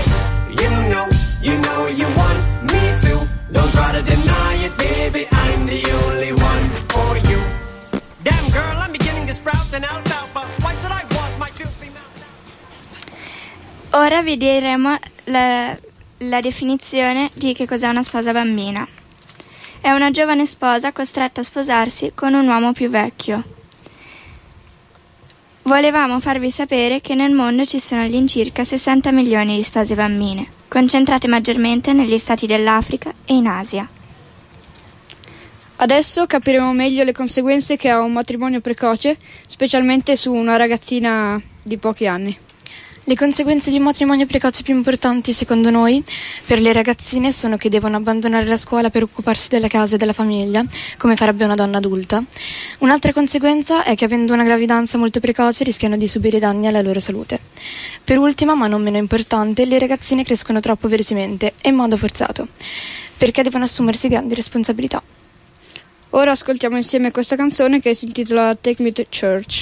you know you want me to. Don't try to deny it, baby, I'm the only one for you. Damn girl, I'm beginning to sprout an alfalfa. Why should I wash my filthy mouth? Ora vi diremo la definizione di che cos'è una sposa bambina. è una giovane sposa costretta a sposarsi con un uomo più vecchio. Volevamo farvi sapere che nel mondo ci sono all'incirca 60 milioni di spose bambine, concentrate maggiormente negli stati dell'Africa e in Asia. Adesso capiremo meglio le conseguenze che ha un matrimonio precoce, specialmente su una ragazzina di pochi anni. Le conseguenze di un matrimonio precoce più importanti, secondo noi, per le ragazzine sono che devono abbandonare la scuola per occuparsi della casa e della famiglia, come farebbe una donna adulta. Un'altra conseguenza è che avendo una gravidanza molto precoce rischiano di subire danni alla loro salute. Per ultima, ma non meno importante, le ragazzine crescono troppo velocemente e in modo forzato, perché devono assumersi grandi responsabilità. Ora ascoltiamo insieme questa canzone che si intitola Take Me to Church.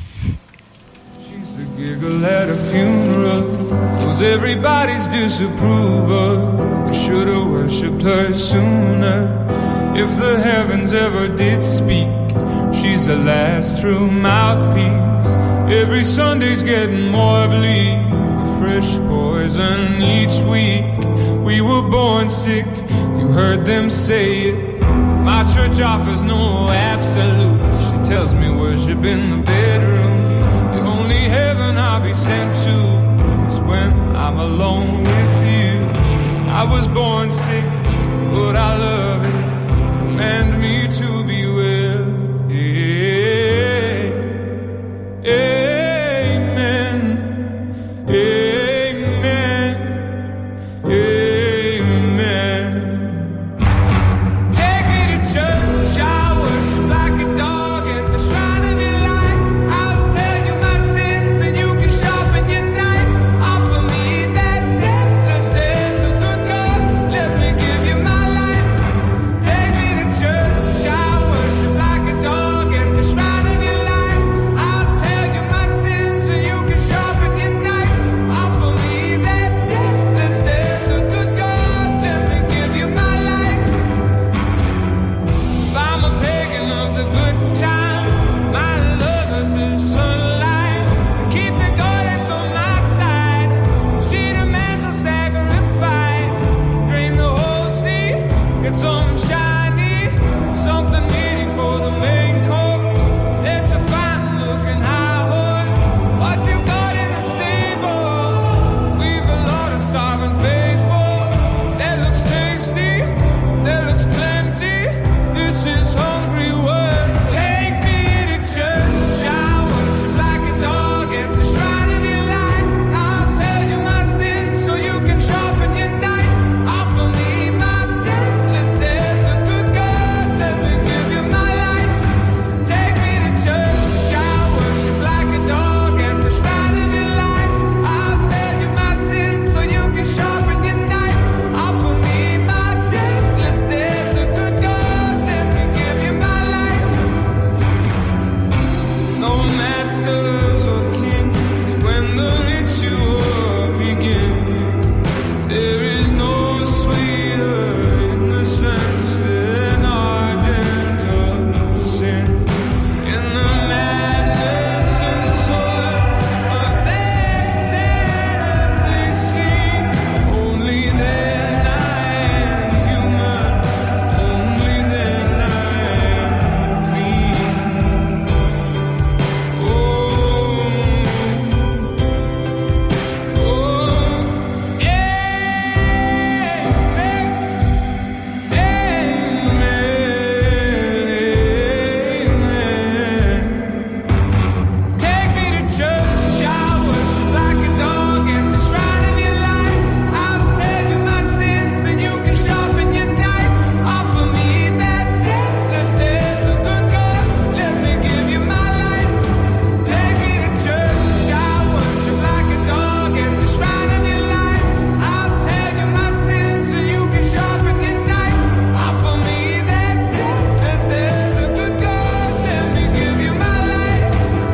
Giggle at a funeral, knows everybody's disapproval. I should have worshipped her sooner. If the heavens ever did speak, she's the last true mouthpiece. Every Sunday's getting more bleak, a fresh poison each week. We were born sick, you heard them say it. My church offers no absolutes. She tells me worship in the bedroom. Only heaven I'll be sent to is when I'm alone with you. I was born sick, but I love it. Command me to be well. Amen. Amen. Amen. Take me to church, I worship like a dog at the shrine of your light. I'll tell you my sins and you can sharpen your knife. Offer me that deathless death, the good God, let me give you my life. Take me to church, I worship like a dog at the shrine of your life. I'll tell you my sins and you can sharpen your knife. Offer me that deathless death, the good God, let me give you my life. If I'm a pagan of the good time, my lover's the sunlight. Keep the goddess on my side. She demands a sacrifice. Drain the whole sea, get some shiny, something meaty for the main course. It's a fine looking high horse. What you got in the stable? We've a lot of starving faithful. That looks tasty, that looks plenty. This is hungry work. Take me to church, I worship like a dog at the shrine of your light. I'll tell you my sins so you can sharpen your knife. Offer me my deathless death, the good God, let me give you my life. Take me to church, I worship like a dog at the shrine of your light. I'll tell you my sins so you can sharpen your knife. Offer me my deathless death, the good God, let me give you my life. No masters or kings when the ritual begins. There is no sweeter innocence than our gentle sin. In the madness and soil of that earthly scene, only then I am human, only then I am clean. Oh, take me to church, I worship like a dog at the shrine of your life. I'll tell you my sins and you can sharpen your knife. Offer me that deathless death, the good God, let me give you my life. Take me to church, I worship like a dog at the shrine of your life. I'll tell you my sins and you can sharpen your knife. Offer me that deathless death, the good God, let me give you my life.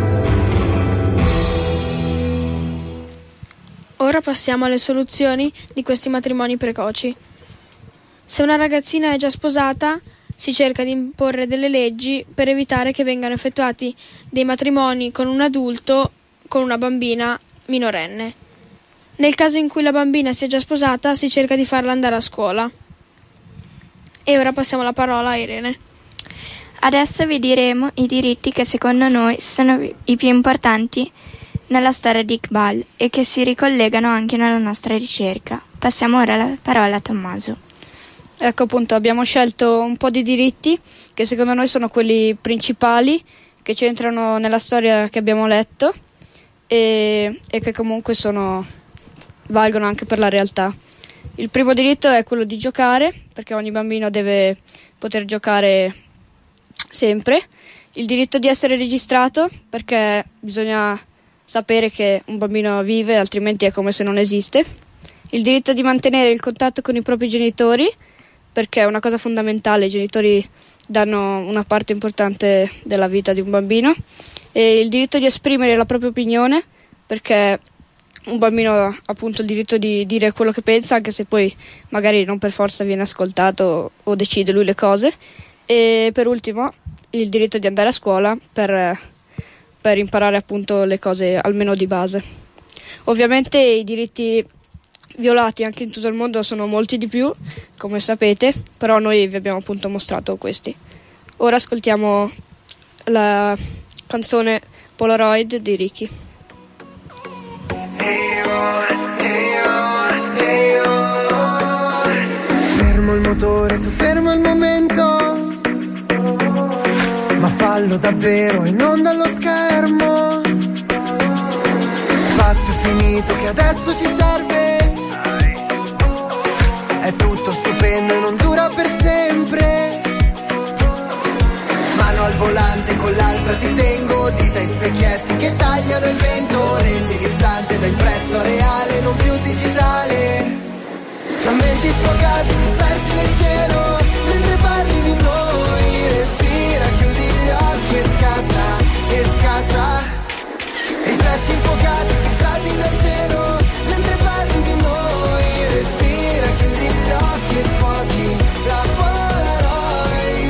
Ora passiamo alle soluzioni di questi matrimoni precoci. Se una ragazzina è già sposata, si cerca di imporre delle leggi per evitare che vengano effettuati dei matrimoni con un adulto con una bambina minorenne. Nel caso in cui la bambina sia già sposata, si cerca di farla andare a scuola. E ora passiamo la parola a Irene. Adesso vi diremo i diritti che secondo noi sono i più importanti nella storia di Iqbal e che si ricollegano anche nella nostra ricerca. Passiamo ora la parola a Tommaso. Ecco, appunto, abbiamo scelto un po' di diritti che secondo noi sono quelli principali, che c'entrano nella storia che abbiamo letto e che comunque valgono anche per la realtà. Il primo diritto è quello di giocare, perché ogni bambino deve poter giocare sempre. Il diritto di essere registrato, perché bisogna sapere che un bambino vive, altrimenti è come se non esiste. Il diritto di mantenere il contatto con i propri genitori, perché è una cosa fondamentale, i genitori danno una parte importante della vita di un bambino. E il diritto di esprimere la propria opinione, perché un bambino ha appunto il diritto di dire quello che pensa, anche se poi magari non per forza viene ascoltato o decide lui le cose. E per ultimo il diritto di andare a scuola per imparare appunto le cose almeno di base. Ovviamente i diritti violati anche in tutto il mondo sono molti di più, come sapete, però noi vi abbiamo appunto mostrato questi. Ora ascoltiamo la canzone Polaroid di Ricky. Fermo il motore, tu fermo il momento, ma fallo davvero e non dallo schermo. Spazio finito che adesso ci serve, è tutto stupendo e non dura per sempre. Mano al volante, con l'altra ti tengo, dita e specchietti che tagliano il vento, rendi distante da impresso a reale, non più digitale. Frammenti sfocati, dispersi nel cielo, mentre parli di noi, respira, chiudi gli occhi e scatta, riflessi infuocati, distratti dal cielo, mentre parli di noi, respira, chiudi gli occhi e scuoti la Polaroid.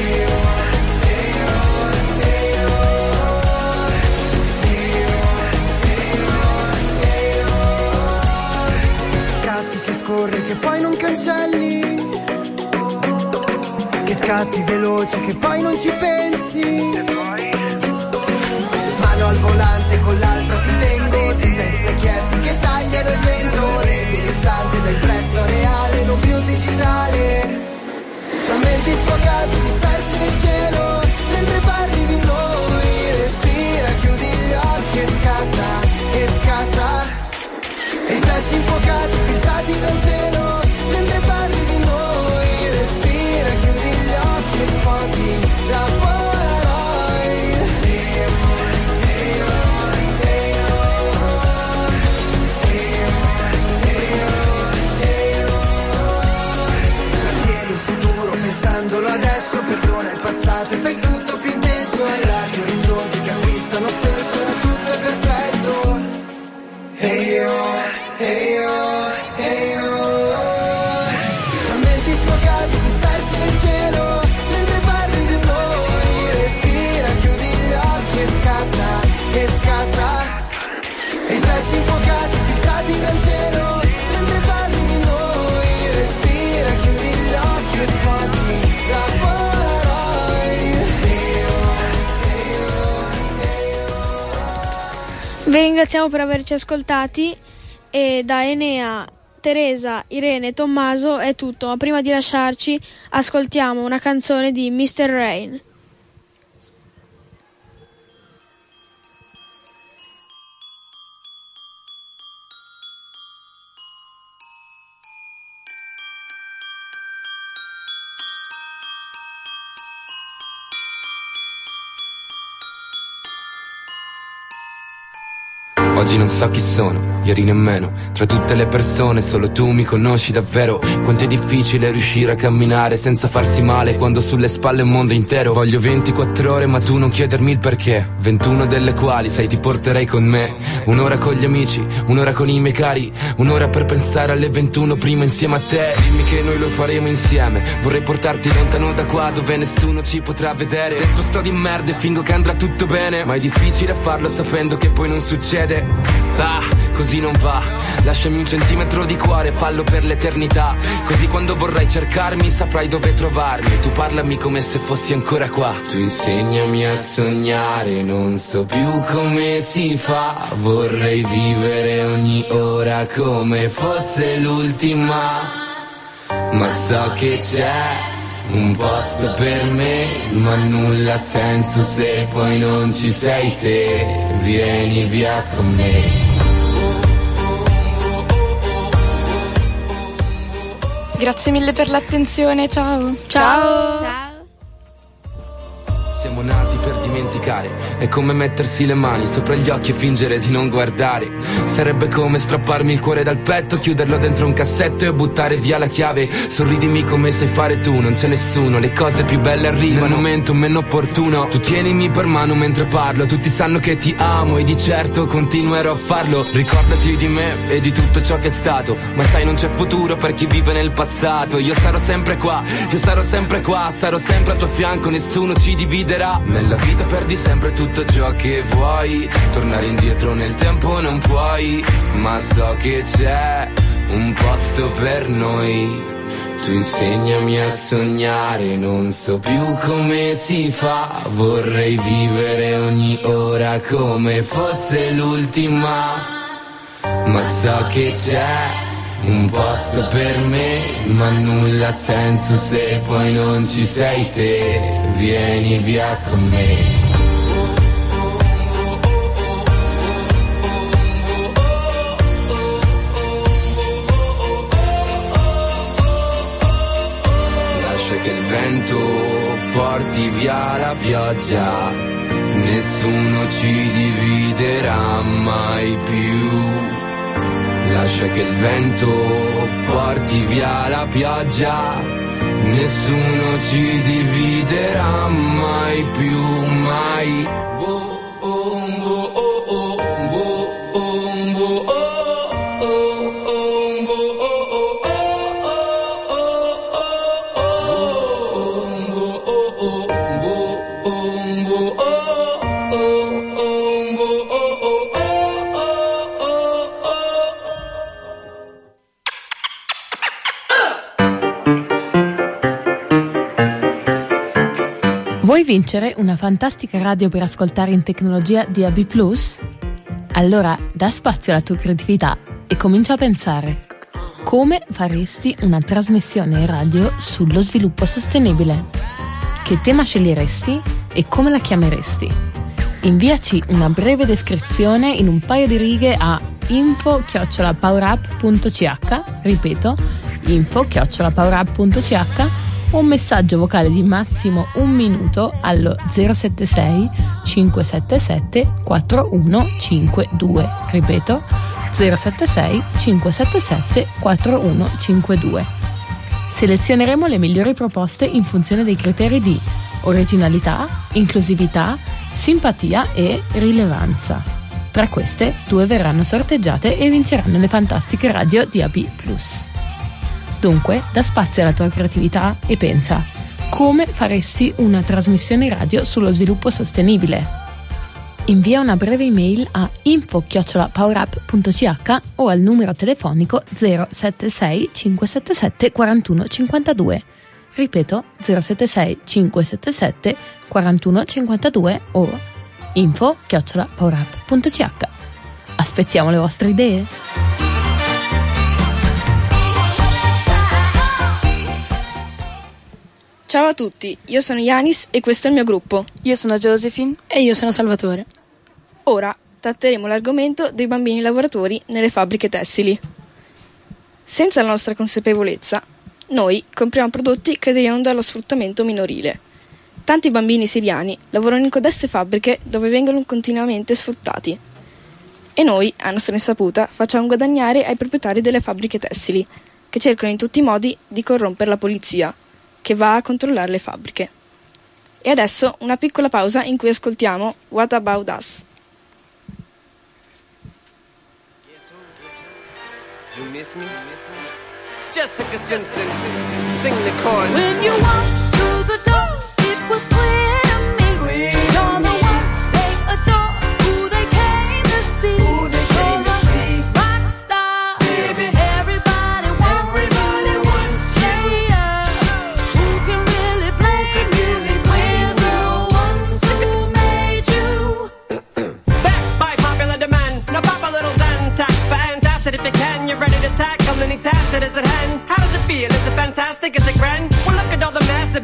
Scatti che scorre che poi non cancelli, che scatti veloci che poi non ci pensi. Mano al volante, con l'altra ti tengo, dita e specchietti che tagliano il vento, rendi distante da impresso a reale, non più digitale. Frammenti sfocati, dispersi nel cielo, mentre parli di noi, respira, chiudi gli occhi e scatta, riflessi infuocati, filtrati dal cielo, mentre parli di noi, respira, chiudi gli occhi e scuoti la Polaroid. Tieni il futuro pensandolo adesso, perdona il passato e fai tutto più intenso, hai larghi orizzonti che acquistano senso, ora tutto è perfetto. Frammenti sfocati, dispersi nel cielo, mentre parli di noi, respira, chiudi gli occhi e scatta, riflessi infuocati, filtrati dal cielo, mentre parli di noi, respira, chiudi gli occhi e scuoti la Polaroid. Vi ringraziamo per averci ascoltati e da Enea, Teresa, Irene e Tommaso è tutto, ma prima di lasciarci ascoltiamo una canzone di Mr. Rain. Oggi non so chi sono, ieri nemmeno. Tra tutte le persone solo tu mi conosci davvero. Quanto è difficile riuscire a camminare senza farsi male quando sulle spalle un mondo intero. Voglio 24 ore ma tu non chiedermi il perché, 21 delle quali sai ti porterei con me. Un'ora con gli amici, un'ora con i miei cari, un'ora per pensare alle 21 prima insieme a te. Dimmi che noi lo faremo insieme, vorrei portarti lontano da qua dove nessuno ci potrà vedere. Dentro sto di merda e fingo che andrà tutto bene, ma è difficile farlo sapendo che poi non succede. così non va. Lasciami un centimetro di cuore, fallo per l'eternità. Così quando vorrai cercarmi saprai dove trovarmi. Tu parlami come se fossi ancora qua. Tu insegnami a sognare, non so più come si fa. Vorrei vivere ogni ora come fosse l'ultima. Ma so che c'è un posto per me, ma nulla ha senso se poi non ci sei te. Vieni via con me. Grazie mille per l'attenzione, ciao. Ciao. Siamo nati per dimenticare, è come mettersi le mani sopra gli occhi e fingere di non guardare. Sarebbe come strapparmi il cuore dal petto, chiuderlo dentro un cassetto e buttare via la chiave. Sorridimi come sai fare tu, non c'è nessuno, le cose più belle arrivano nel momento meno opportuno. Tu tienimi per mano mentre parlo, tutti sanno che ti amo e di certo continuerò a farlo. Ricordati di me e di tutto ciò che è stato, ma sai non c'è futuro per chi vive nel passato. Io sarò sempre qua, io sarò sempre qua, sarò sempre al tuo fianco, nessuno ci divide. Nella vita perdi sempre tutto ciò che vuoi, tornare indietro nel tempo non puoi, ma so che c'è un posto per noi. Tu insegnami a sognare, non so più come si fa. Vorrei vivere ogni ora come fosse l'ultima, ma so che c'è un posto per me, ma nulla ha senso se poi non ci sei te. Vieni via con me. Lascia che il vento porti via la pioggia, nessuno ci dividerà mai più. Lascia che il vento porti via la pioggia, nessuno ci dividerà mai più, mai. Vuoi vincere una fantastica radio per ascoltare in tecnologia DAB+? Allora dà spazio alla tua creatività e comincia a pensare. Come faresti una trasmissione radio sullo sviluppo sostenibile? Che tema sceglieresti e come la chiameresti? Inviaci una breve descrizione in un paio di righe a info@powerup.ch, ripeto, info@powerup.ch, o un messaggio vocale di massimo 1 minuto allo 076 577 4152, ripeto 076 577 4152. Selezioneremo le migliori proposte in funzione dei criteri di originalità, inclusività, simpatia e rilevanza. Tra queste, 2 verranno sorteggiate e vinceranno le fantastiche radio DAB+. Dunque, dà spazio alla tua creatività e pensa: come faresti una trasmissione radio sullo sviluppo sostenibile? Invia una breve email a info@powerup.ch o al numero telefonico 076 577 4152. Ripeto, 076 577 4152 o info@powerup.ch. Aspettiamo le vostre idee. Ciao a tutti, io sono Yanis e questo è il mio gruppo. Io sono Josephine e io sono Salvatore. Ora tratteremo l'argomento dei bambini lavoratori nelle fabbriche tessili. Senza la nostra consapevolezza, noi compriamo prodotti che derivano dallo sfruttamento minorile. Tanti bambini siriani lavorano in codeste fabbriche dove vengono continuamente sfruttati. E noi, a nostra insaputa, facciamo guadagnare ai proprietari delle fabbriche tessili, che cercano in tutti i modi di corrompere la polizia, che va a controllare le fabbriche. E adesso una piccola pausa in cui ascoltiamo What About Us. You miss me? Jessica Simpson, sing the chorus. When you walked through the door, it was clear to me. You're the one they adore, who they came to see. You're a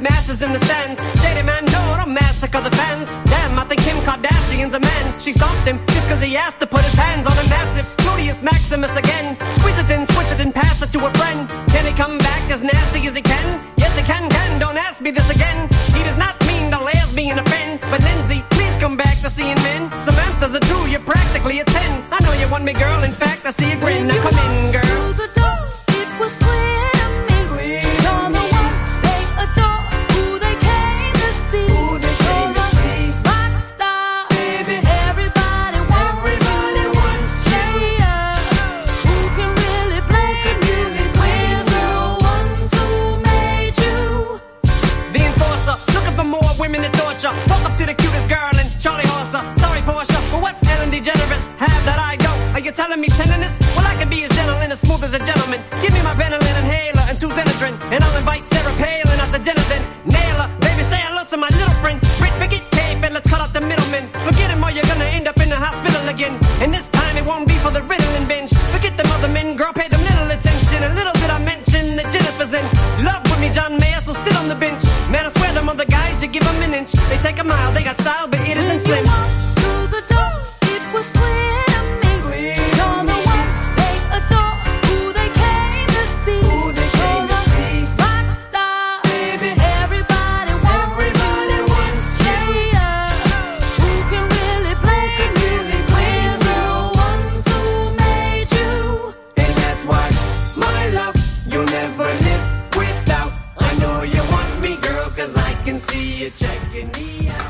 masses in the stands. Shady man, no, don't massacre the fans. Damn, I think Kim Kardashian's a man. She stopped him just cause he asked to put his hands on a massive Gluteus Maximus again. Squeeze it in, switch it and pass it to a friend. Can he come back as nasty as he can? Yes, he can, don't ask me this again. He does not mean to lesbian offend. But Lindsay, please come back to seeing men. Samantha's a 2, you're practically a 10. I know you want me, girl, in fact, I see a grin. Now come in, girl. Through the door, it was clear to me. You're the one they adore, who they came to see. You're a rock star, baby. Everybody wants you. Yeah. Who can really blame you? We're the ones who made you. The enforcer, looking for more women to torture. Walk up to the cutest girl and Charlie Horser. Sorry, Portia, but what's Ellen DeGeneres have that I don't? Are you telling me tenderness? Well, I can be as gentle and as smooth as a gentleman. Give me my Ventolin inhaler and 2 Xenadrin, and I'll invite Sarah Palin out to dinner then. Nail her, baby, say hello to my little friend. Brit, forget Cape and let's cut out the middleman. Forget him or you're gonna end up in the hospital again. And this time it won't be for the Ritalin binge. Forget them other men, girl, pay them little attention. A little did I mention that Jennifer's in love with me, John Mayer, so sit on the bench. Man, I swear them other guys, you give them an inch. They take a mile, they got style, but it isn't slim. Through the door, it was clear to me. You're the one they adore, who they came to see. You're a rock star, baby. Everybody wants you. Yeah. Who can really blame you? We're the ones who made you. And that's why, my love, you'll never live without. I know you want me, girl, cause I can see you checking me out.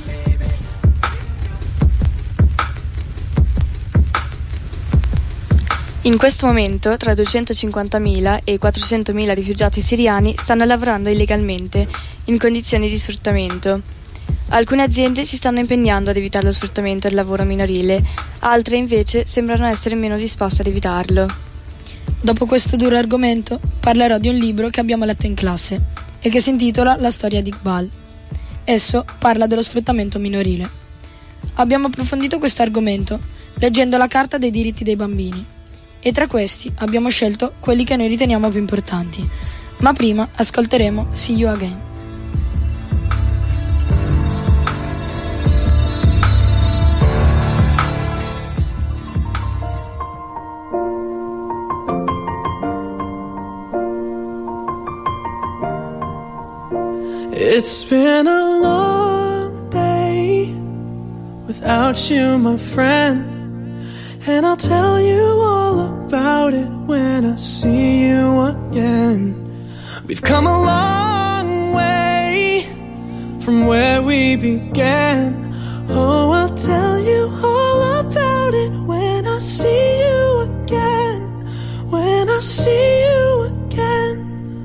In questo momento tra 250.000 e 400.000 rifugiati siriani stanno lavorando illegalmente in condizioni di sfruttamento. Alcune aziende si stanno impegnando ad evitare lo sfruttamento del lavoro minorile, altre invece sembrano essere meno disposte ad evitarlo. Dopo questo duro argomento parlerò di un libro che abbiamo letto in classe e che si intitola La storia di Iqbal. Esso parla dello sfruttamento minorile. Abbiamo approfondito questo argomento leggendo la Carta dei diritti dei bambini e tra questi abbiamo scelto quelli che noi riteniamo più importanti. Ma prima ascolteremo See You Again. It's been a long day without you, my friend, and I'll tell you all about it when I see you again. We've come a long way from where we began. Oh, I'll tell you all about it when I see you again. When I see you again.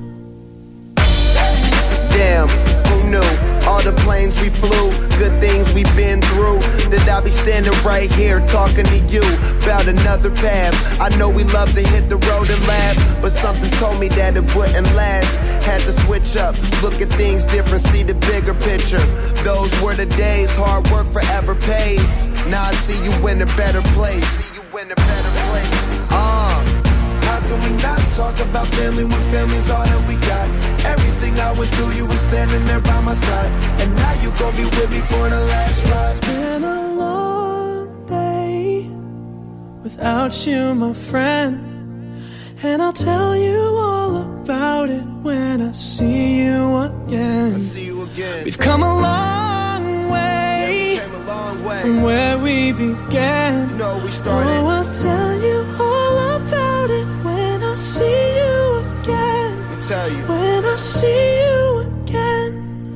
Damn, who knew? All the planes we flew, good things we've been through. That I'll be standing right here talking to you about another path. I know we love to hit the road and laugh, but something told me that it wouldn't last. Had to switch up, look at things different, see the bigger picture. Those were the days, hard work forever pays. Now I see you in a better place. How can we not talk about family when family's all that we got? Everything I went through, you were standing there by my side, and now you gon' be with me for the last ride. It's been a long day without you, my friend, and I'll tell you all about it when I see you again. We've come a long way, from where we began. Oh, I'll tell you all about it when I see you again. When I see you again.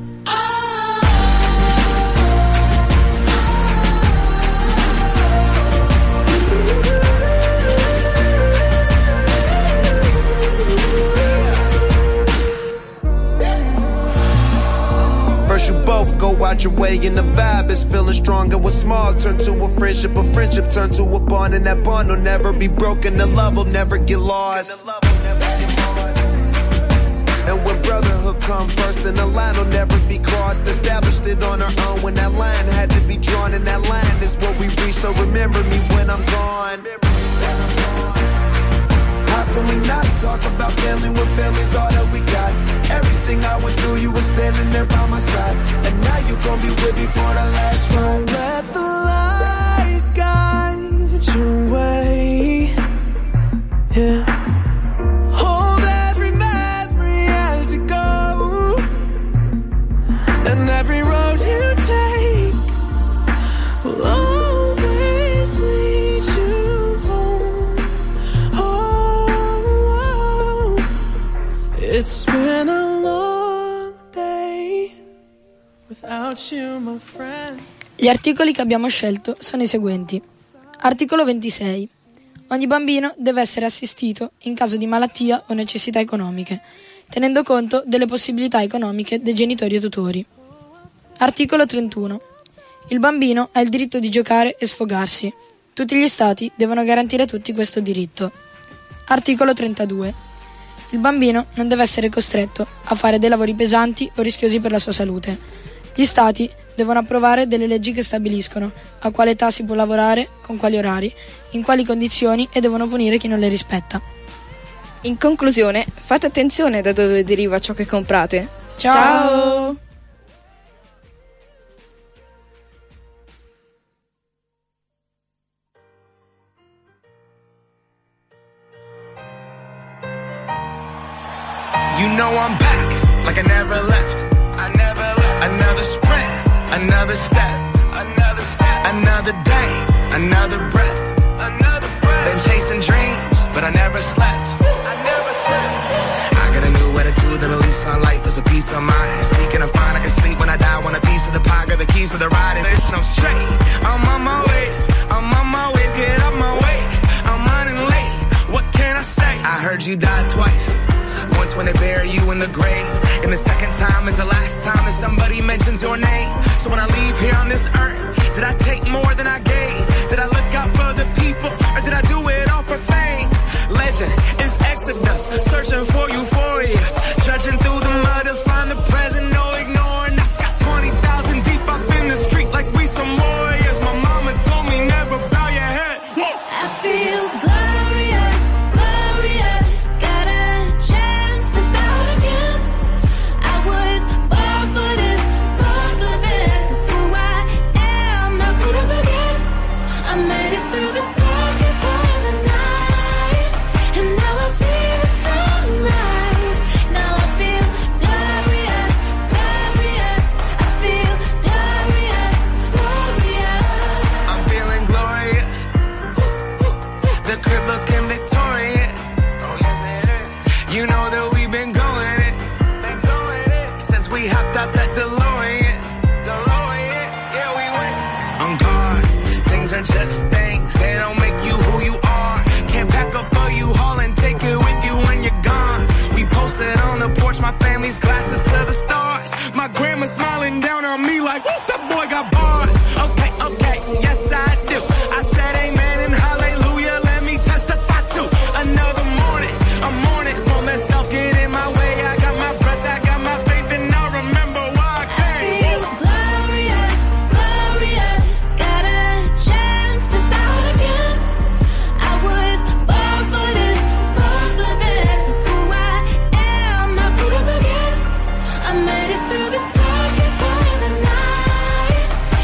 First you both go out your way and the vibe is feeling strong, and what's small turn to a friendship turn to a bond, and that bond will never be broken, the love will never get lost. And when brotherhood come first, then the line will never be crossed. Established it on our own when that line had to be drawn, and that line is what we reach, so remember me when I'm gone. How can we not talk about family when family's all that we got? Everything everything I went through, you were standing there by my side. And now you gon' be with me for the last ride. Let the light guide your way. Yeah. Hold every memory as you go. And every road you take will always lead you home. Oh, it's been a long day without you, my friend. Gli articoli che abbiamo scelto sono i seguenti. Articolo 26. Ogni bambino deve essere assistito in caso di malattia o necessità economiche, tenendo conto delle possibilità economiche dei genitori e tutori. Articolo 31. Il bambino ha il diritto di giocare e sfogarsi. Tutti gli stati devono garantire a tutti questo diritto. Articolo 32. Il bambino non deve essere costretto a fare dei lavori pesanti o rischiosi per la sua salute. Gli stati devono approvare delle leggi che stabiliscono a quale età si può lavorare, con quali orari, in quali condizioni e devono punire chi non le rispetta. In conclusione, fate attenzione da dove deriva ciò che comprate. Ciao! You know I'm back, like I never left. Another sprint, another step, another day, another breath. Been chasing dreams, but I never slept. I got a new attitude and a lease on life is a peace of mind. Seeking to find I can sleep when I die. Want a piece of the pie, got the keys to the ride. And I'm straight, I'm on my way, get up my way. I'm running late, what can I say? I heard you died twice. Once when they bury you in the grave, and the second time is the last time that somebody mentions your name. So when I leave here on this earth, did I take more than I gave? Did I look out for the people, or did I do it all for fame? Legend is Exodus, searching for euphoria, trudging through the mud to find the present, no ignoring. I got 20,000 deep up in the street like we some warriors. My mama told me never bow your head. I feel glorious, glorious. Got a chance to start again. I was born for this, born for this. It's who I am, how could I forget? I made it through the darkest part of the night, and now I see the sunrise. Now I feel glorious, glorious. I feel glorious, glorious. I'm feeling glorious. The crib looking victorious. You know that we've been going it since we hopped out that DeLorean. Yeah, we went on guard. Things are just things, they don't make you who you are. Can't pack up a U-Haul and take it with you when you're gone. We posted on the porch, my family's glasses to the stars. My grandma smiling down on me like, whoop, that boy got bars. Okay, yes I do. I said amen and hallelujah, let me testify to another morning. A morning, won't let self get in my way. I got my breath, I got my faith, and I'll remember why I came. I feel glorious, glorious. Got a chance to start again. I was born for this, born for this. It's who I am, how could I forget? I made it through the darkest part of the night,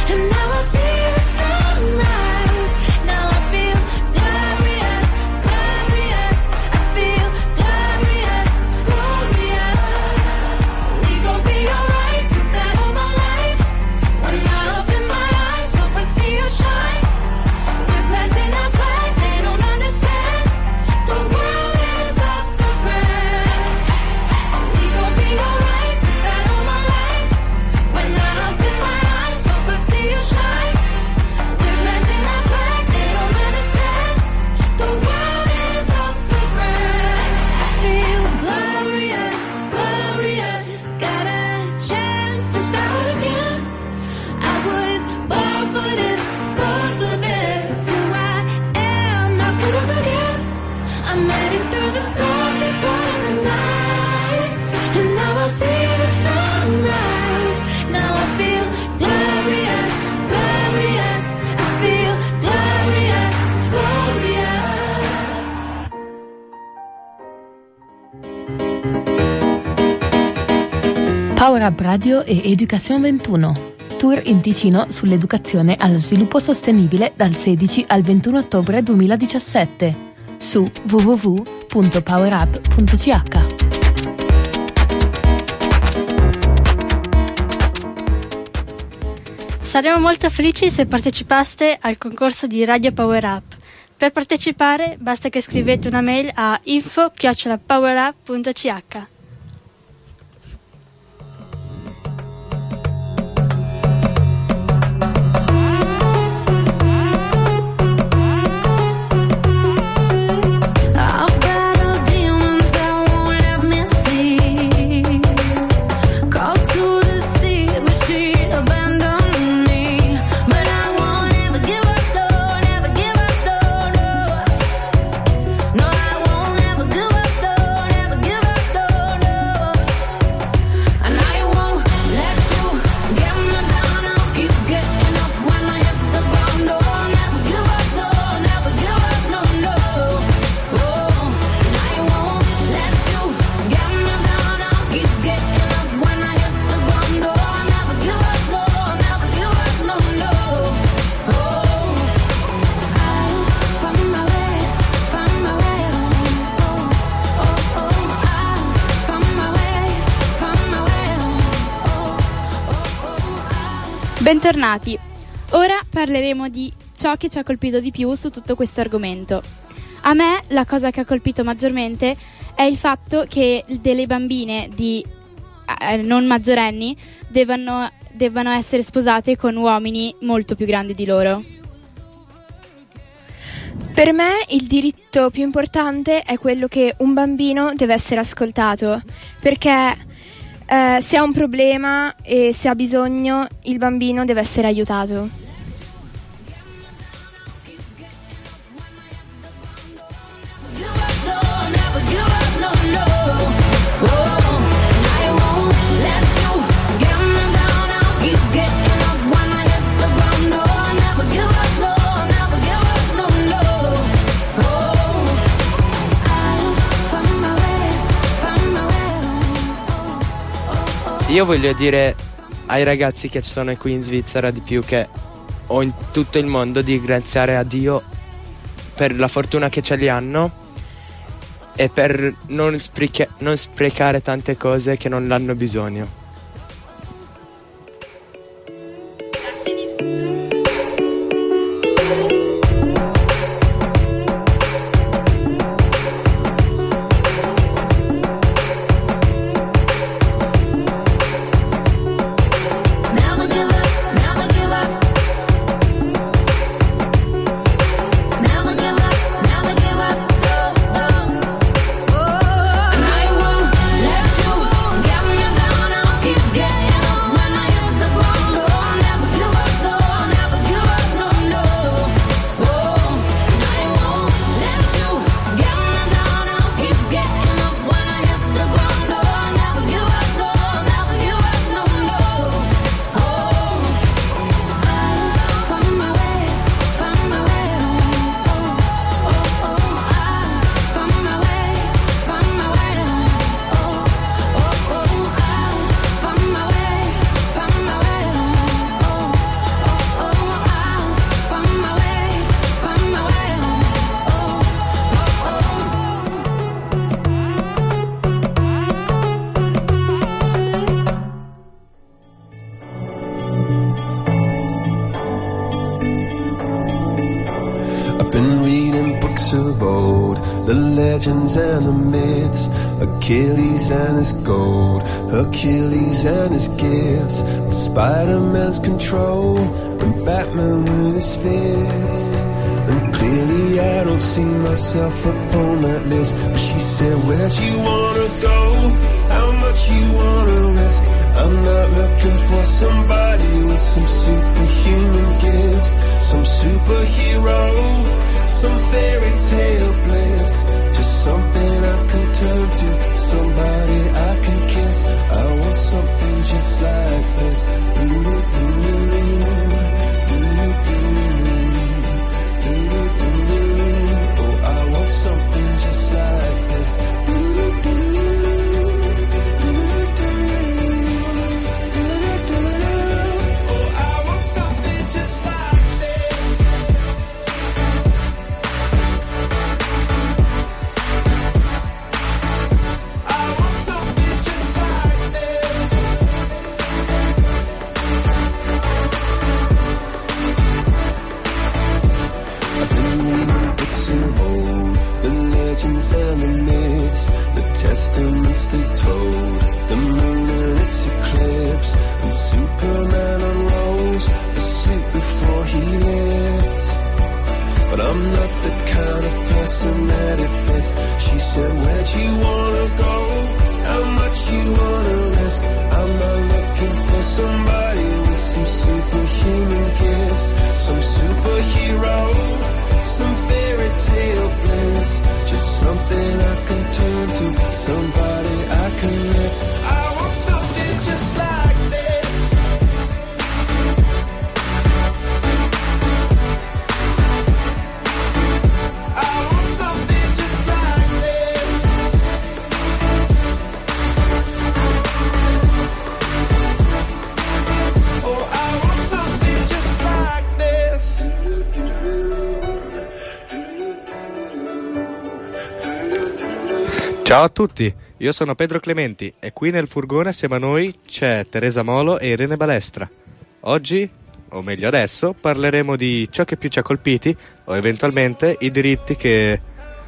Power Up Radio e Education 21. Tour in Ticino sull'educazione allo sviluppo sostenibile dal 16 al 21 ottobre 2017 su www.powerup.ch. Saremo molto felici se partecipaste al concorso di Radio Power Up. Per partecipare basta che scrivete una mail a info@powerup.ch. Bentornati. Ora parleremo di ciò che ci ha colpito di più su tutto questo argomento. A me la cosa che ha colpito maggiormente è il fatto che delle bambine di non maggiorenni debbano essere sposate con uomini molto più grandi di loro. Per me il diritto più importante è quello che un bambino deve essere ascoltato, perché se ha un problema e se ha bisogno, il bambino deve essere aiutato. Io voglio dire ai ragazzi che ci sono qui in Svizzera, di più che o in tutto il mondo, di ringraziare a Dio per la fortuna che ce li hanno e per non sprecare tante cose che non hanno bisogno. legends and the myths, Achilles and his gold, Hercules and his gifts, Spider-Man's control, and Batman with his fists. And clearly I don't see myself upon that list. But she said, where'd you wanna go? How much you wanna risk? I'm not looking for somebody with some superhuman gifts, some superhero, some fairy tale bliss. Just something I can turn to, somebody I can kiss. I want something just like this. Oh, I want something just like this. testaments they told, the moon and its eclipse, and Superman unrolls a suit before he lived. But I'm not the kind of person that it fits. She said, where'd you wanna go? How much you wanna risk? I'm not looking for somebody with some superhuman gifts, some superhero, some fairy tale bliss. Just something I can turn to, somebody I can miss. I want something just like this. I want something just like this. Oh, I want something just like this. Ciao a tutti, io sono Pedro Clementi e qui nel furgone assieme a noi c'è Teresa Molo e Irene Balestra. Oggi, o meglio adesso, parleremo di ciò che più ci ha colpiti o eventualmente i diritti che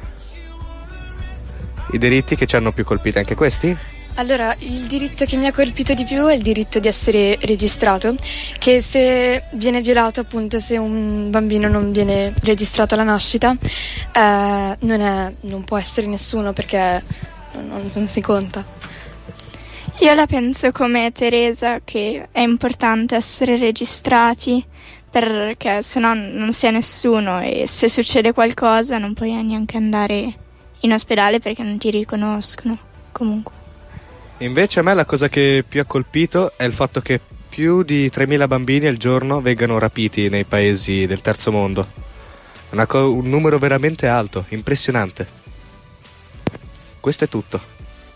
ci hanno più colpiti, anche questi? Allora, il diritto che mi ha colpito di più è il diritto di essere registrato, che se viene violato, appunto, se un bambino non viene registrato alla nascita, non può essere nessuno, perché non si conta. Io la penso come Teresa, che è importante essere registrati, perché se no non si è nessuno e se succede qualcosa non puoi neanche andare in ospedale perché non ti riconoscono comunque. Invece a me la cosa che più ha colpito è il fatto che più di 3.000 bambini al giorno vengano rapiti nei paesi del terzo mondo. Un numero veramente alto, impressionante. Questo è tutto.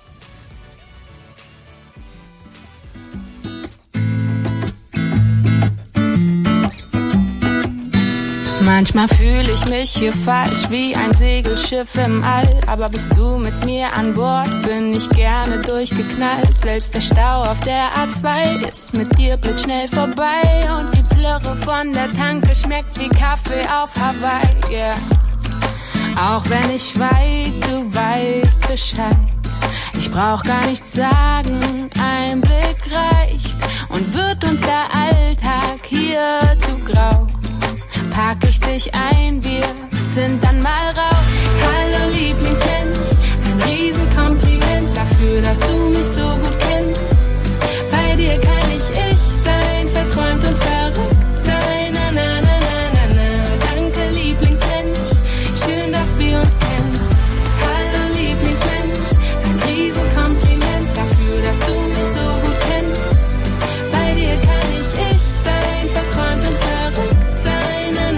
Manchmal fühle ich mich hier falsch wie ein Segelschiff im All. Aber bist du mit mir an Bord, bin ich gerne durchgeknallt. Selbst der Stau auf der A2 ist mit dir blitzschnell vorbei. Und die Plörre von der Tanke schmeckt wie Kaffee auf Hawaii, yeah. Auch wenn ich schweig, du weißt Bescheid. Ich brauch gar nichts sagen, ein Blick reicht. Und wird uns der Alltag hier zu grau, pack ich dich ein, wir sind dann mal raus. Hallo Lieblingsmensch, ein Riesenkompliment dafür, dass du mich so gut kennst. Bei dir kann ich sein, verträumt und verrückt sein. Na, na, na, na, na, na. Danke Lieblingsmensch, schön, dass wir uns kennen. Hallo Lieblingsmensch, ein Riesenkompliment dafür, dass du mich so gut kennst. Bei dir kann ich sein, verträumt und verrückt sein.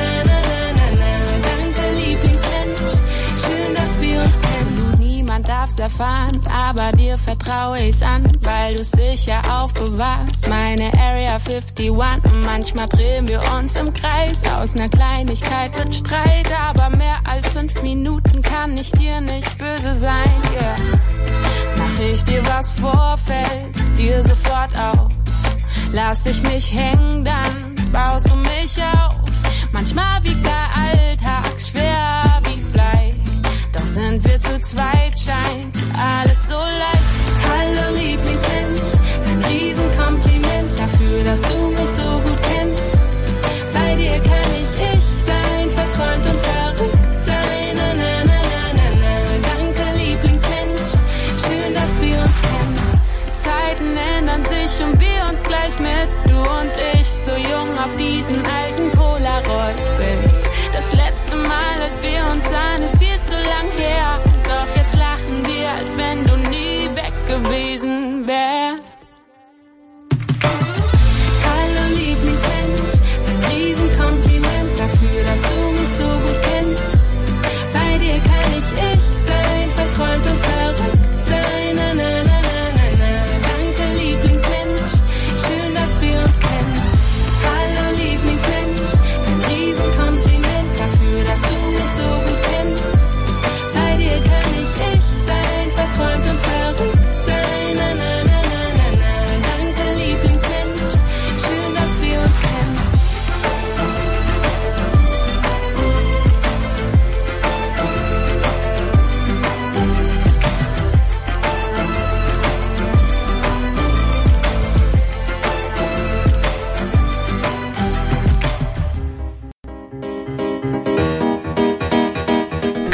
Darf's erfahren, aber dir vertraue ich's an, weil du's sicher aufbewahrst. Meine Area 51, und manchmal drehen wir uns im Kreis. Aus ner Kleinigkeit wird Streit, aber mehr als 5 Minuten kann ich dir nicht böse sein, yeah. Mach ich dir was vor, fällst dir sofort auf. Lass ich mich hängen, dann baust du mich auf. Manchmal wiegt der Alltag schwer wie Blei. Doch sind wir zu zweit, scheint alles so leicht. Hallo Lieblingsmensch, ein Riesenkompliment dafür, dass du mich so gut kennst. Bei dir kann ich sein, verträumt und verrückt sein. Na, na, na, na, na, na. Danke Lieblingsmensch, schön, dass wir uns kennen. Zeiten ändern sich und wir uns gleich mit, du und ich, so jung auf diesem alten Polaroid-Bild. Das letzte Mal, als wir uns sahen, ist viel zu lang her. Doch jetzt lachen wir, als wenn du nie weg gewesen wärst. Hallo Lieblingsmensch, ein Riesenkompliment dafür, dass du mich so gut kennst. Bei dir kann ich sein, verträumt und verrückt sein. Na, na, na, na, na, na. Danke Lieblingsmensch, schön, dass wir uns kennen. Hallo Lieblingsmensch,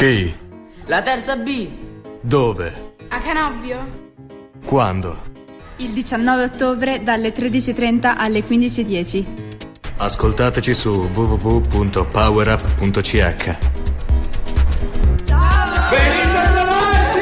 Chi? La terza B. Dove? A Canobbio. Quando? Il 19 ottobre dalle 13:30 alle 15:10. Ascoltateci su www.powerup.ch. Venite a trovarci!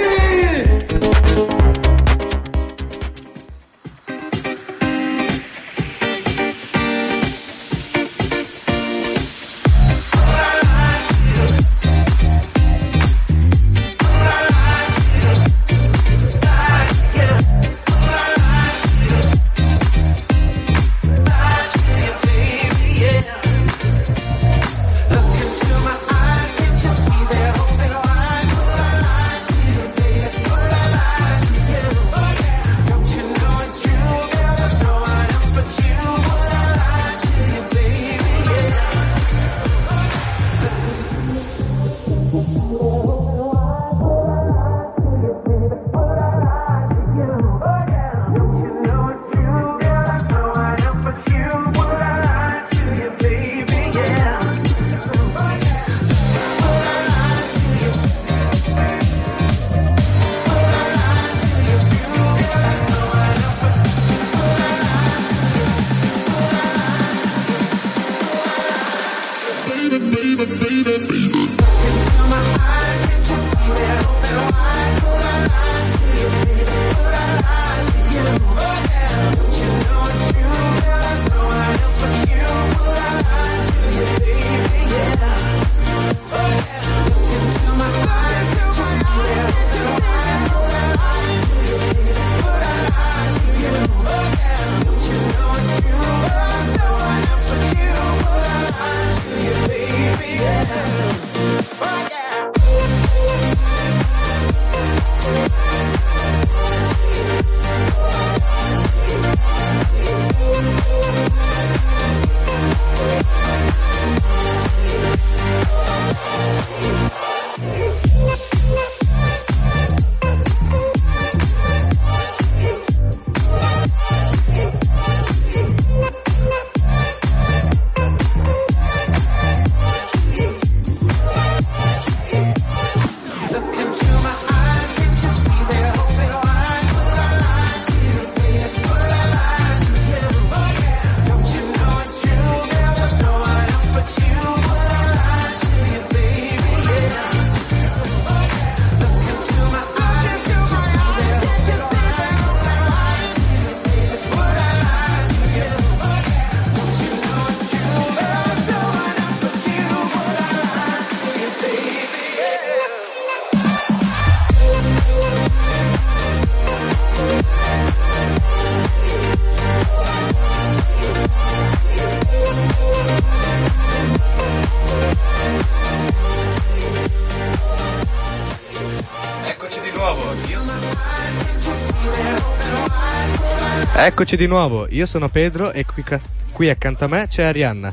Eccoci di nuovo, io sono Pedro e qui accanto a me c'è Arianna.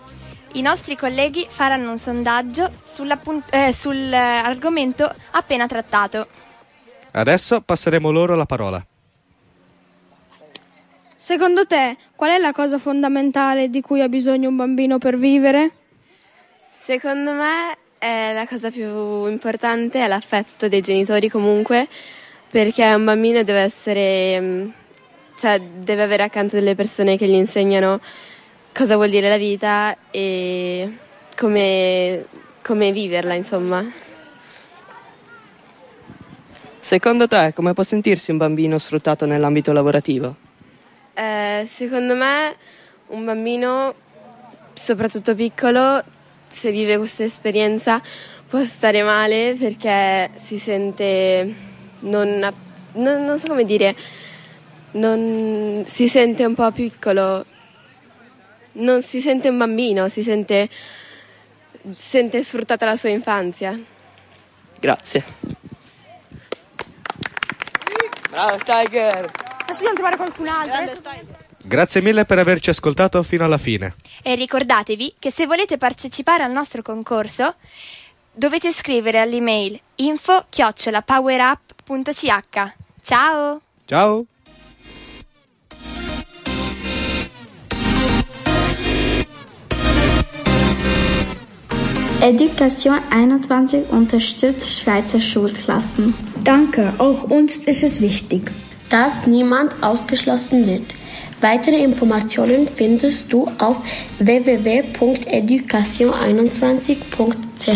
I nostri colleghi faranno un sondaggio sull'argomento appena trattato. Adesso passeremo loro la parola. Secondo te, qual è la cosa fondamentale di cui ha bisogno un bambino per vivere? Secondo me la cosa più importante è l'affetto dei genitori comunque, perché un bambino deve essere, deve avere accanto delle persone che gli insegnano cosa vuol dire la vita e come viverla, insomma. Secondo te, come può sentirsi un bambino sfruttato nell'ambito lavorativo? Secondo me un bambino, soprattutto piccolo, se vive questa esperienza può stare male perché si sente non so come dire, si sente un po' piccolo, non si sente un bambino, si sente sfruttata la sua infanzia. Grazie. Bravo Tiger! Adesso dobbiamo trovare qualcun altro. Grazie mille per averci ascoltato fino alla fine. E ricordatevi che se volete partecipare al nostro concorso dovete scrivere all'email info@powerup.ch. Ciao! Ciao! Education 21 unterstützt Schweizer Schulklassen. Danke, auch uns ist es wichtig, dass niemand ausgeschlossen wird. Weitere Informationen findest du auf www.education21.ch.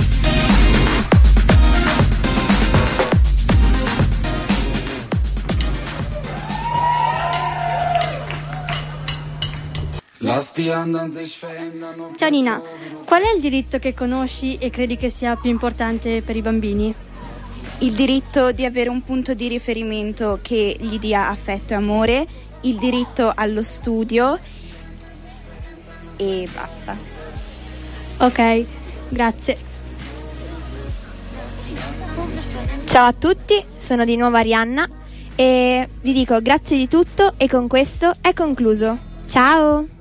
Ciao Nina, qual è il diritto che conosci e credi che sia più importante per i bambini? Il diritto di avere un punto di riferimento che gli dia affetto e amore, il diritto allo studio e basta. Ok, grazie. Ciao a tutti, sono di nuovo Arianna e vi dico grazie di tutto e con questo è concluso. Ciao!